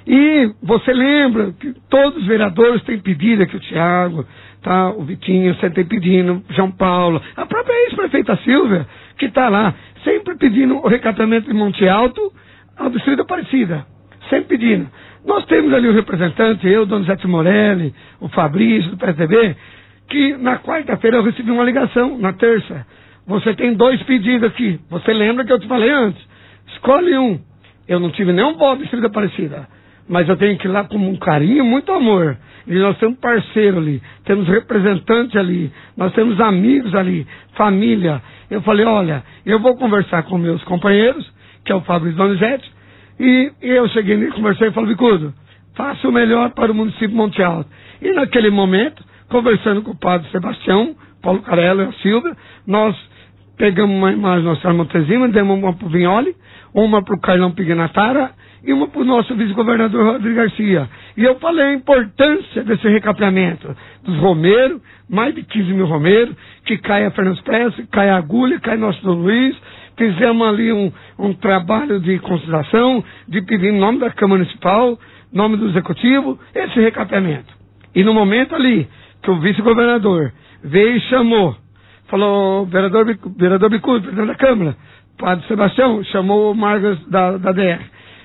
E você lembra que todos os vereadores têm pedido aqui, o Thiago, tá, o Vitinho, você tem pedindo, João Paulo, a própria ex-prefeita Silvia, que está lá, sempre pedindo o recapeamento de Monte Alto ao Distrito Aparecida. Sempre pedindo. Nós temos ali o representante, eu, Donizete Morelli, o Fabrício, do PSDB, que na quarta-feira eu recebi uma ligação, na terça. Você tem 2 pedidos aqui. Você lembra que eu te falei antes? Escolhe um. Eu não tive nenhum voto do Distrito Aparecida, mas eu tenho que ir lá com um carinho, muito amor. E nós temos parceiro ali, temos representante ali, nós temos amigos ali, família. Eu falei, olha, eu vou conversar com meus companheiros, que é o Fabrício Donizete, e eu cheguei nele, conversei e falei, Bicudo, faça o melhor para o município de Monte Alto. E naquele momento, conversando com o padre Sebastião, Paulo Carello e a Silvia, nós pegamos uma imagem da Senhora Montezima, demos uma para o Vignoli, uma para o Carlão Pignatara e uma para o nosso vice-governador Rodrigo Garcia. E eu falei a importância desse recapeamento dos romeiros, mais de 15 mil romeiros, que cai a Fernando Expresso, cai a Agulha, cai Nosso Dom Luiz. Fizemos ali um trabalho de consideração, de pedir em nome da Câmara Municipal, em nome do Executivo, esse recapeamento. E no momento ali, que o vice-governador veio e chamou, falou, vereador Bicudo, presidente da Câmara, padre Sebastião, chamou o Marcos da DR.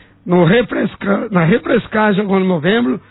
Na refrescagem agora em novembro,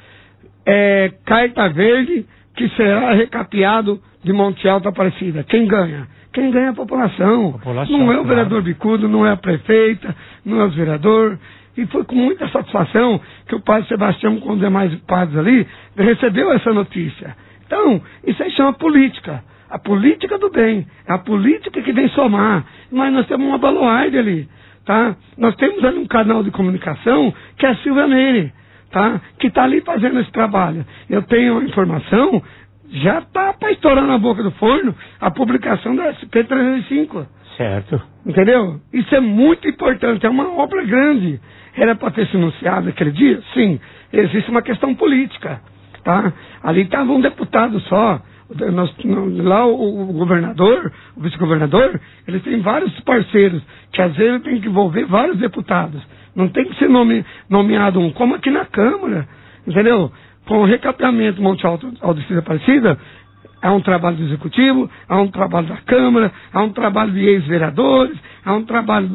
carta verde que será recapeado de Monte Alto Aparecida. Quem ganha? Quem ganha é a população. Não é o vereador Bicudo, não é a prefeita, não é o vereador. E foi com muita satisfação que o padre Sebastião, com os demais padres ali, recebeu essa notícia. Então, isso aí chama política. A política do bem. É a política que vem somar. Mas nós temos uma baluarde ali. Tá? Nós temos ali um canal de comunicação que é a Silvia Meire, tá? Que está ali fazendo esse trabalho. Eu tenho a informação, já está para estourar na boca do forno a publicação da SP305. Certo. Entendeu? Isso é muito importante, é uma obra grande. Era para ter se anunciado aquele dia? Sim. Existe uma questão política. Tá? Ali estava um deputado só. Lá o governador, o vice-governador, eles têm vários parceiros, que às vezes tem que envolver vários deputados. Não tem que ser nomeado um, como aqui na Câmara, entendeu? Com o recapeamento Monte Alto ao Distrito Aparecida, há um trabalho do Executivo, há um trabalho da Câmara, há um trabalho de ex-vereadores, há um trabalho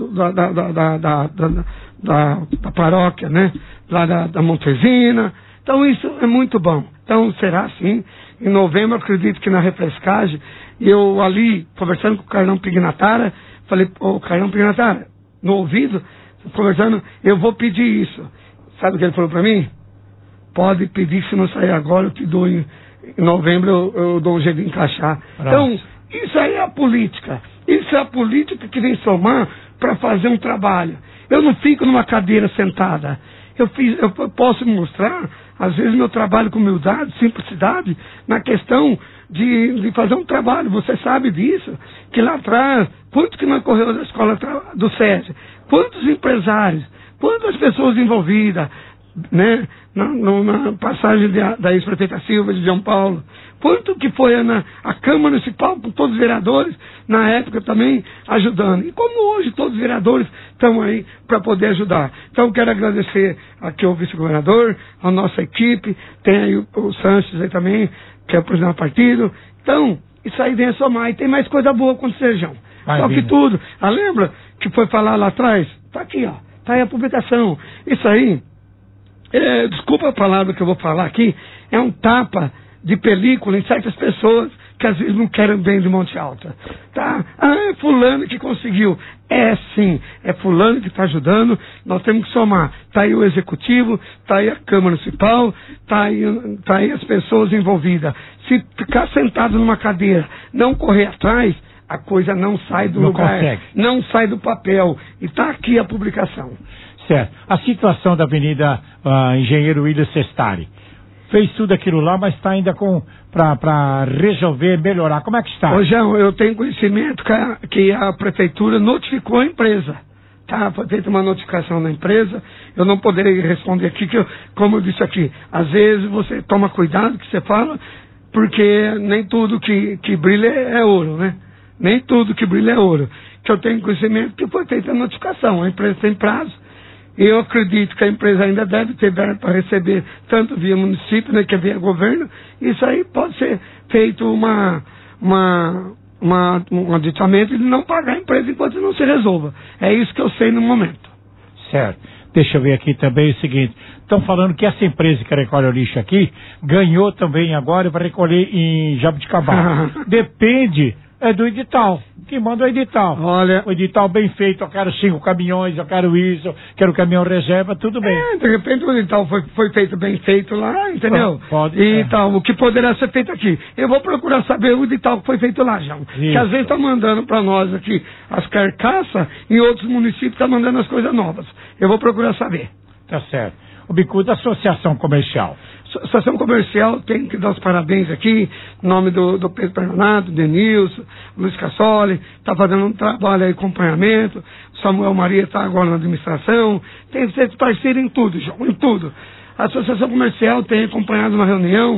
da paróquia, né? Lá da Montezina. Então isso é muito bom. Então será assim. Em novembro, acredito que na refrescagem, eu ali, conversando com o Carlão Pignatara, falei, ô Carlão Pignatara, no ouvido, conversando, eu vou pedir isso. Sabe o que ele falou para mim? Pode pedir, se não sair agora, eu te dou em novembro, eu dou um jeito de encaixar. Então, isso aí é a política. Isso é a política que vem somar para fazer um trabalho. Eu não fico numa cadeira sentada. Eu posso mostrar, às vezes, meu trabalho com humildade, simplicidade, na questão de fazer um trabalho. Você sabe disso, que lá atrás, quanto que não correu da escola do SESI, quantos empresários, quantas pessoas envolvidas, né, na passagem da ex-prefeita Silva de João Paulo, quanto que foi a Câmara Municipal, com todos os vereadores, na época também ajudando. E como hoje todos os vereadores estão aí para poder ajudar. Então quero agradecer aqui ao vice-governador, a nossa equipe, tem aí o Sanches aí também, que é o presidente do partido. Então, isso aí vem a somar. E tem mais coisa boa acontecer, João. Só que tudo. Lembra que foi falar lá atrás? Está aqui, ó. Está aí a publicação. Isso aí, desculpa a palavra que eu vou falar aqui, é um tapa de película em certas pessoas que às vezes não querem bem de Monte Alto. Tá? É fulano que conseguiu. É sim, é fulano que está ajudando, nós temos que somar. Está aí o Executivo, está aí a Câmara Municipal, está aí as pessoas envolvidas. Se ficar sentado numa cadeira, não correr atrás, a coisa não sai do lugar, não sai do papel. E está aqui a publicação. Certo. A situação da Avenida Engenheiro William Sestari. Fez tudo aquilo lá, mas está ainda para resolver, melhorar. Como é que está? Ô, João, eu tenho conhecimento que a prefeitura notificou a empresa. Tá? Foi feita uma notificação na empresa. Eu não poderei responder aqui, como eu disse aqui, às vezes você toma cuidado que você fala, porque nem tudo que brilha é ouro, né? Nem tudo que brilha é ouro. Que eu tenho conhecimento que foi feita a notificação. A empresa tem prazo. Eu acredito que a empresa ainda deve ter verba para receber, tanto via município, né, que via governo. Isso aí pode ser feito um aditamento de não pagar a empresa enquanto não se resolva. É isso que eu sei no momento. Certo. Deixa eu ver aqui também o seguinte. Estão falando que essa empresa que recolhe o lixo aqui ganhou também agora para recolher em Jabuticabal. Depende do edital. Que manda o edital. Olha, o edital bem feito, eu quero 5 caminhões, eu quero isso, quero caminhão reserva, tudo bem. De repente o edital foi feito bem feito lá, entendeu? Pode e tal, o que poderá ser feito aqui. Eu vou procurar saber o edital que foi feito lá, João. Que às vezes está mandando para nós aqui as carcaças, em outros municípios está mandando as coisas novas. Eu vou procurar saber. Tá certo. O Bicudo, Associação Comercial. Associação Comercial tem que dar os parabéns aqui, em nome do Pedro Bernardo, Denilson, Luiz Cassoli, está fazendo um trabalho aí, acompanhamento, Samuel Maria está agora na administração, tem que ser parceiro em tudo, João, em tudo. A Associação Comercial tem acompanhado uma reunião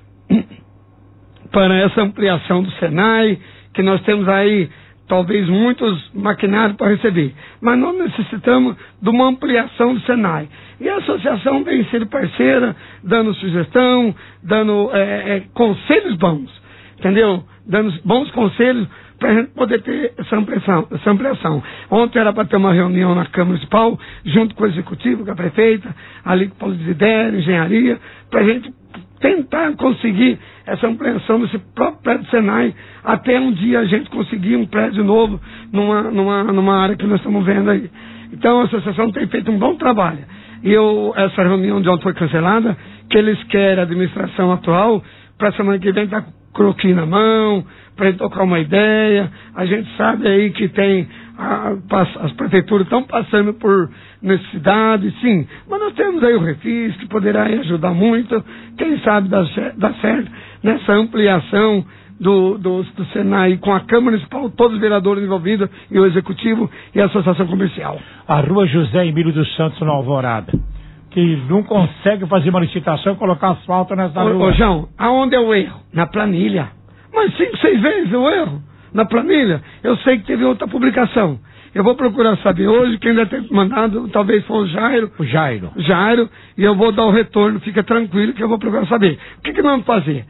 para essa ampliação do Senai, que nós temos aí talvez muitos maquinários para receber, mas nós necessitamos de uma ampliação do Senai. E a associação vem sendo parceira, dando sugestão, dando conselhos bons, entendeu? Dando bons conselhos para a gente poder ter essa ampliação. Ontem era para ter uma reunião na Câmara Municipal, junto com o Executivo, com a Prefeita, ali com o Paulo Desidério, Engenharia, para a gente tentar conseguir essa ampliação desse próprio prédio do Senai, até um dia a gente conseguir um prédio novo numa área que nós estamos vendo aí. Então a associação tem feito um bom trabalho. E essa reunião de ontem foi cancelada, que eles querem a administração atual, para a semana que vem estar com o croquis na mão, para gente tocar uma ideia. A gente sabe aí que tem as prefeituras estão passando por necessidade, sim, mas nós temos aí o Refis, que poderá ajudar muito, quem sabe dar certo nessa ampliação do Senai, com a Câmara Municipal, todos os vereadores envolvidos, e o Executivo e a Associação Comercial. A Rua José Emílio dos Santos, na Alvorada, que não consegue fazer uma licitação e colocar asfalto nessa rua. Ô, João, aonde é o erro? Na planilha. Mas 5, 6 vezes o erro na planilha. Eu sei que teve outra publicação. Eu vou procurar saber hoje, quem deve ter mandado, talvez foi o Jairo. O Jairo. Jairo, e eu vou dar o retorno, fica tranquilo que eu vou procurar saber. O que nós vamos fazer?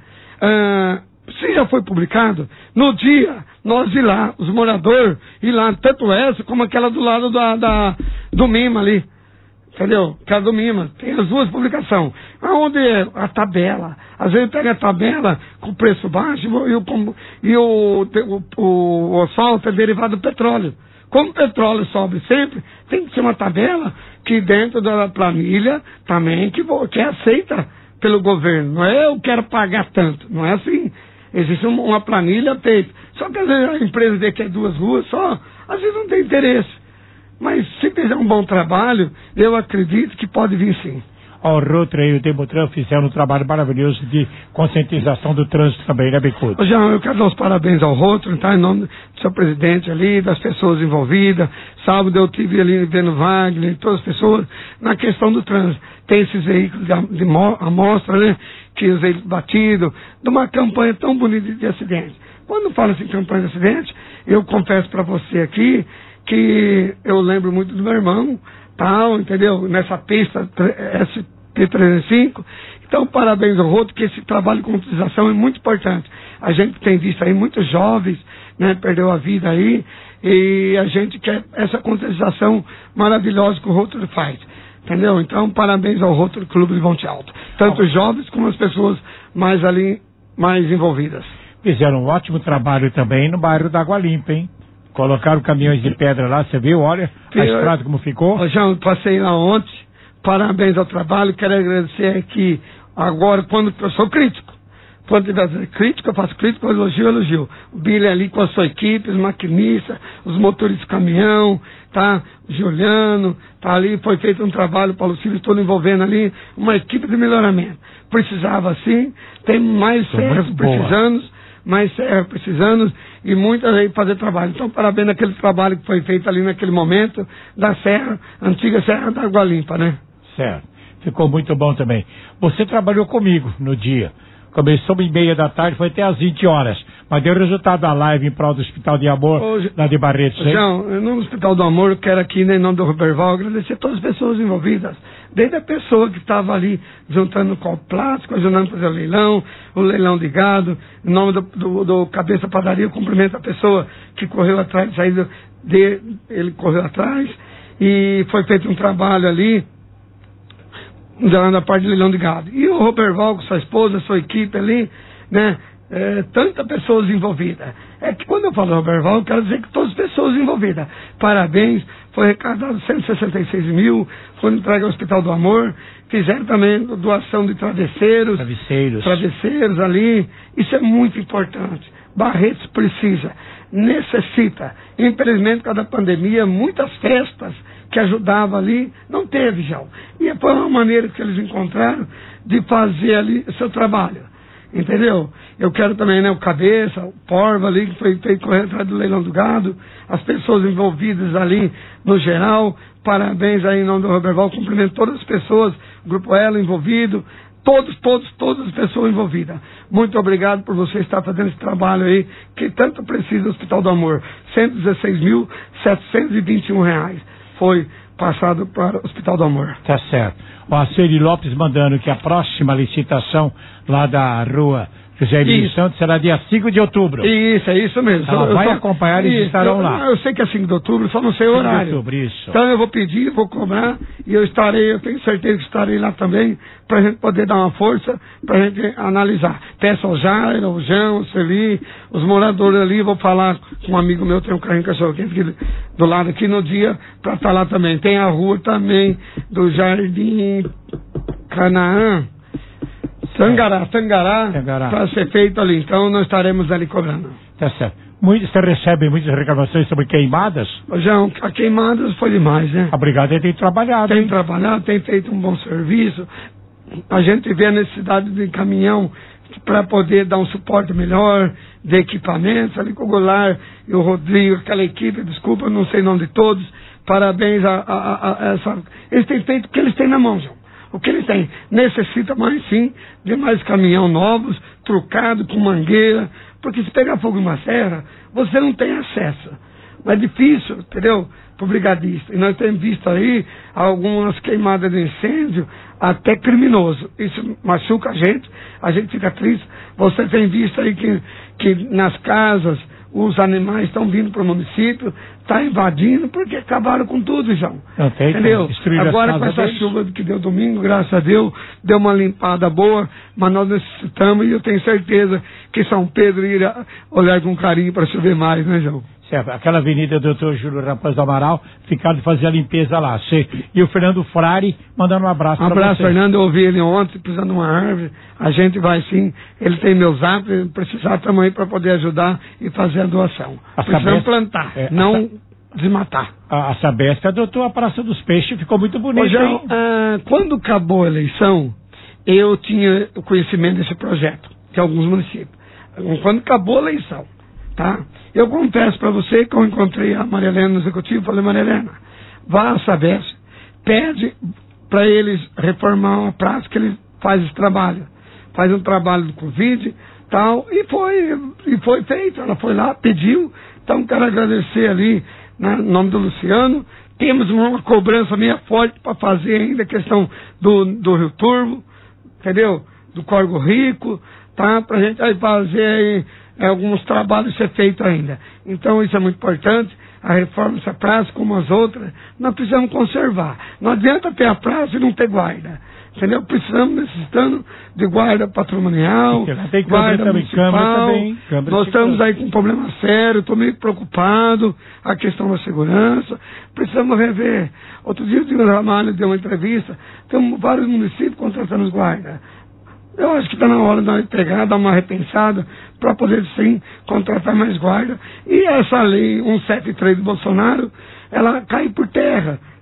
Se já foi publicado, no dia, nós ir lá, os moradores, ir lá, tanto essa como aquela do lado do Mima ali. Entendeu? Aquela do Mima. Tem as duas publicações. Aonde é a tabela? Às vezes pega a tabela com preço baixo e o asfalto é derivado do petróleo. Como o petróleo sobe sempre, tem que ser uma tabela que dentro da planilha também que é aceita pelo governo. Não é eu quero pagar tanto. Não é assim. Existe uma planilha feita. Só que às vezes a empresa vê que é 2 ruas só, às vezes não tem interesse. Mas se fizer um bom trabalho, eu acredito que pode vir sim. O Rotary e o Demutran fizeram um trabalho maravilhoso de conscientização do trânsito também, né, Bicudo? João, eu quero dar os parabéns ao Rotary, tá? Em nome do seu presidente ali, das pessoas envolvidas. Sábado eu estive ali vendo Wagner, todas as pessoas, na questão do trânsito. Tem esses veículos de amostra, né? Que os veículos batidos, de uma campanha tão bonita de acidente. Quando fala-se em campanha de acidente, eu confesso para você aqui que eu lembro muito do meu irmão, tal, entendeu? Nessa pista SP305. Então, parabéns ao Roto, que esse trabalho de conscientização é muito importante. A gente tem visto aí muitos jovens, né, perdeu a vida aí, e a gente quer essa conscientização maravilhosa que o Roto faz. Entendeu? Então, parabéns ao Rotary Clube de Monte Alto. Tanto os jovens como as pessoas mais envolvidas. Fizeram um ótimo trabalho também no bairro da Água Limpa, hein? Colocaram caminhões de pedra lá, você viu? Olha a estrada como ficou. Já passei lá ontem, parabéns ao trabalho, quero agradecer aqui agora, quando eu sou crítico. Quando tiver crítico, eu faço crítico, elogio. O Billy ali com a sua equipe, os maquinistas, os motoristas de caminhão, tá? O Juliano, tá ali, foi feito um trabalho, Paulo Silva, estou envolvendo ali, uma equipe de melhoramento. Precisava sim, tem mais serras precisando, e muitas aí fazer trabalho. Então, parabéns naquele trabalho que foi feito ali naquele momento, da serra, antiga Serra da Água Limpa, né? Certo. Ficou muito bom também. Você trabalhou comigo no dia. Começou 1h30 da tarde, foi até às 20 horas. Mas deu resultado da live em prol do Hospital de Amor, lá de Barretos. João, no Hospital do Amor, eu quero aqui, em nome do Roberval, agradecer a todas as pessoas envolvidas. Desde a pessoa que estava ali juntando copo plástico, ajudando a fazer o leilão de gado. Em nome do Cabeça Padaria, eu cumprimento a pessoa que correu atrás, ele correu atrás. E foi feito um trabalho ali, na parte do leilão de gado. E o Roberval, com sua esposa, sua equipe ali, né? Tantas pessoas envolvidas. É que quando eu falo Roberval, eu quero dizer que todas as pessoas envolvidas. Parabéns, foi arrecadado 166 mil, foi entregue ao Hospital do Amor, fizeram também doação de travesseiros ali. Isso é muito importante. Barretos necessita. Infelizmente, por causa da pandemia, muitas festas que ajudavam ali, não teve, João. E foi uma maneira que eles encontraram de fazer ali o seu trabalho. Entendeu? Eu quero também, né, o Cabeça, o Porva ali, que foi feito correr atrás do leilão do gado, as pessoas envolvidas ali no geral. Parabéns aí em nome do Roberval, cumprimento todas as pessoas, o Grupo Ela envolvido, todas as pessoas envolvidas. Muito obrigado por você estar fazendo esse trabalho aí, que tanto precisa do Hospital do Amor. R$116.721 foi passado para o Hospital do Amor. Tá certo. O Aceri Lopes mandando que a próxima licitação lá da rua José Emílio Santos será dia 5 de outubro. Isso, é isso mesmo. Ela vai acompanhar e eles estarão lá. Eu sei que é 5 de outubro, só não sei o horário. 5 de outubro, isso. Então eu vou pedir, vou cobrar, e eu tenho certeza que estarei lá também, para a gente poder dar uma força, para a gente analisar. Peço ao Jairo, ao João, ao Celi, os moradores ali, vou falar com um amigo meu, tem um carrinho cachorro-quente aqui do lado aqui no dia, para estar lá também. Tem a rua também do Jardim Canaã, Tangará, para ser feito ali. Então, nós estaremos ali cobrando. Tá certo. Você recebe muitas reclamações sobre queimadas? João, a queimadas foi demais, né? A brigada tem trabalhado. Tem trabalhado, tem feito um bom serviço. A gente vê a necessidade de caminhão para poder dar um suporte melhor, de equipamentos, ali com o Goulart e o Rodrigo, aquela equipe, desculpa, não sei o nome de todos. Parabéns a essa... Eles têm feito o que eles têm na mão, João. O que eles têm? Necessita mais, sim, de mais caminhão novos, trucado, com mangueira, porque se pegar fogo em uma serra, você não tem acesso. Mas é difícil, entendeu? Para o brigadista. E nós temos visto aí algumas queimadas de incêndio, até criminoso. Isso machuca a gente fica triste. Você tem visto aí que nas casas os animais estão vindo para o município, está invadindo, porque acabaram com tudo, João. Entendeu? Agora com essa chuva que deu domingo, graças a Deus, deu uma limpada boa, mas nós necessitamos, e eu tenho certeza que São Pedro irá olhar com carinho para chover mais, né, João? Certo. Aquela avenida Dr. Júlio Rapaz do Amaral, ficaram de fazer a limpeza lá. E o Fernando Frari mandando um abraço para você. Um abraço, Fernando, eu ouvi ele ontem, precisando de uma árvore. A gente vai sim, ele tem meu zap, precisar também para poder ajudar e fazer a doação. Precisamos plantar, não desmatar. A Sabesp adotou a Praça dos Peixes, ficou muito bonito. Quando acabou a eleição, eu tinha o conhecimento desse projeto, de alguns municípios. Quando acabou a eleição, tá? Eu confesso para você que eu encontrei a Maria Helena no executivo e falei, Maria Helena, vá à Sabesp, pede para eles reformar uma praça que ele faz esse trabalho. Faz um trabalho do Covid, tal, e foi feito. Ela foi lá, pediu. Então quero agradecer ali, né, em nome do Luciano. Temos uma cobrança meio forte para fazer ainda a questão do Rio Turvo, entendeu? Do Córrego Rico, tá? Para a gente aí fazer aí alguns trabalhos ser feitos ainda. Então isso é muito importante. A reforma dessa praça, como as outras, nós precisamos conservar. Não adianta ter a praça e não ter guarda. Entendeu? Necessitando de guarda patrimonial, guarda municipal. Nós estamos aí com um problema sério, estou meio preocupado, a questão da segurança. Precisamos rever. Outro dia o Dino Ramalho deu uma entrevista, tem vários municípios contratando os guardas. Eu acho que está na hora de nós pegar, dar uma repensada, para poder sim contratar mais guarda. E essa lei 173 do Bolsonaro, ela cai por terra.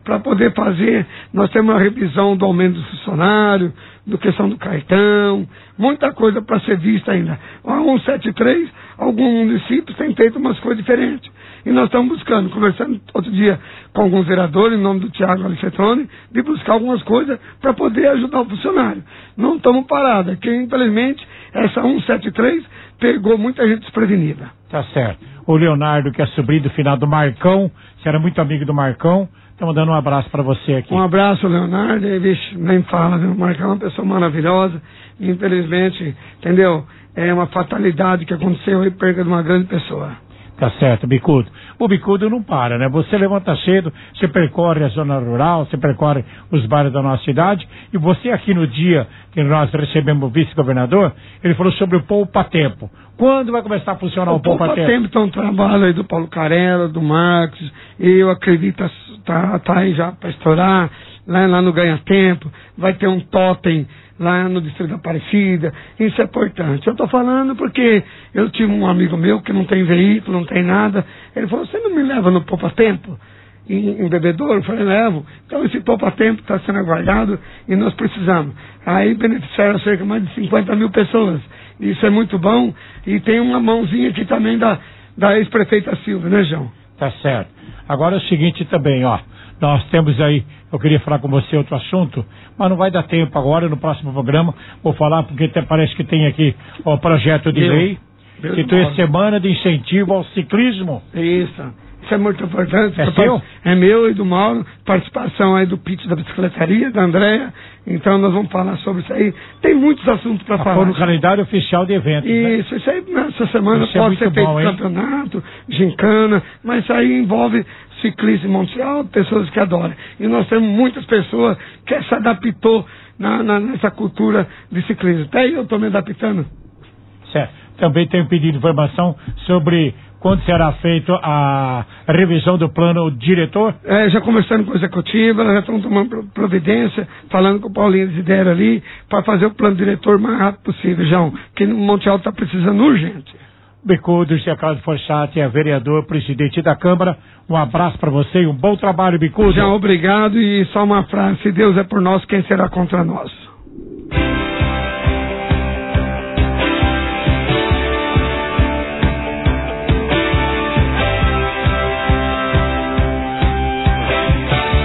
para poder fazer. Nós temos uma revisão do aumento do funcionário, do questão do cartão, muita coisa para ser vista ainda. A 173, alguns municípios têm feito umas coisas diferentes. E nós estamos buscando, conversando outro dia com alguns vereadores, em nome do Tiago Alexetrone, de buscar algumas coisas para poder ajudar o funcionário. Não estamos parados, que infelizmente essa 173 pegou muita gente desprevenida. Tá certo. O Leonardo, que é sobrinho do finado Marcão, você era muito amigo do Marcão, estamos dando um abraço para você aqui. Um abraço, Leonardo, e, vixe, nem fala, viu? O Marcão é uma pessoa maravilhosa, infelizmente, entendeu? É uma fatalidade que aconteceu e perda de uma grande pessoa. Tá certo, Bicudo. O Bicudo não para, né? Você levanta cedo, você percorre a zona rural, você percorre os bairros da nossa cidade, e você aqui no dia que nós recebemos o vice-governador, ele falou sobre o poupa-tempo. Quando vai começar a funcionar o poupa-tempo? O poupa-tempo está um trabalho aí do Paulo Carella, do Marcos, eu acredito tá aí já para estourar, lá no Ganha-Tempo, vai ter um totem lá no Distrito da Aparecida, isso é importante. Eu estou falando porque eu tive um amigo meu que não tem veículo, não tem nada, ele falou, você não me leva no poupa-tempo? Em bebedouro? Eu falei, levo. Então esse poupa-tempo está sendo aguardado e nós precisamos. Aí beneficiaram cerca de mais de 50 mil pessoas. Isso é muito bom e tem uma mãozinha aqui também da ex-prefeita Silvia, né, João? Tá certo. Agora é o seguinte também, ó. Nós temos aí, eu queria falar com você outro assunto, mas não vai dar tempo agora, no próximo programa, vou falar porque parece que tem aqui o projeto de lei, que tem a semana de incentivo ao ciclismo. Isso é muito importante. É seu? É meu e do Mauro, participação aí do Pitch da Bicicletaria, da Andréa, então nós vamos falar sobre isso aí. Tem muitos assuntos para falar. Foi no calendário oficial de eventos, isso, né? Isso aí nessa semana isso pode ser feito bom, campeonato, gincana, mas isso aí envolve ciclismo em Monte Alto, pessoas que adoram. E nós temos muitas pessoas que se adaptou nessa cultura de ciclismo. Até eu estou me adaptando. Certo. Também tenho pedido informação sobre quando será feita a revisão do plano diretor? Já conversando com a executiva, elas já estão tomando providência, falando com o Paulinho Desidério ali, para fazer o plano diretor o mais rápido possível, João, que no Monte Alto está precisando urgente. Bicudo, José Carlos Forchatti, é vereador, presidente da Câmara. Um abraço para você e um bom trabalho, Bicudo. João, obrigado, e só uma frase: se Deus é por nós, quem será contra nós?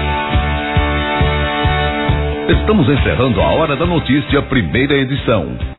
Estamos encerrando a Hora da Notícia, primeira edição.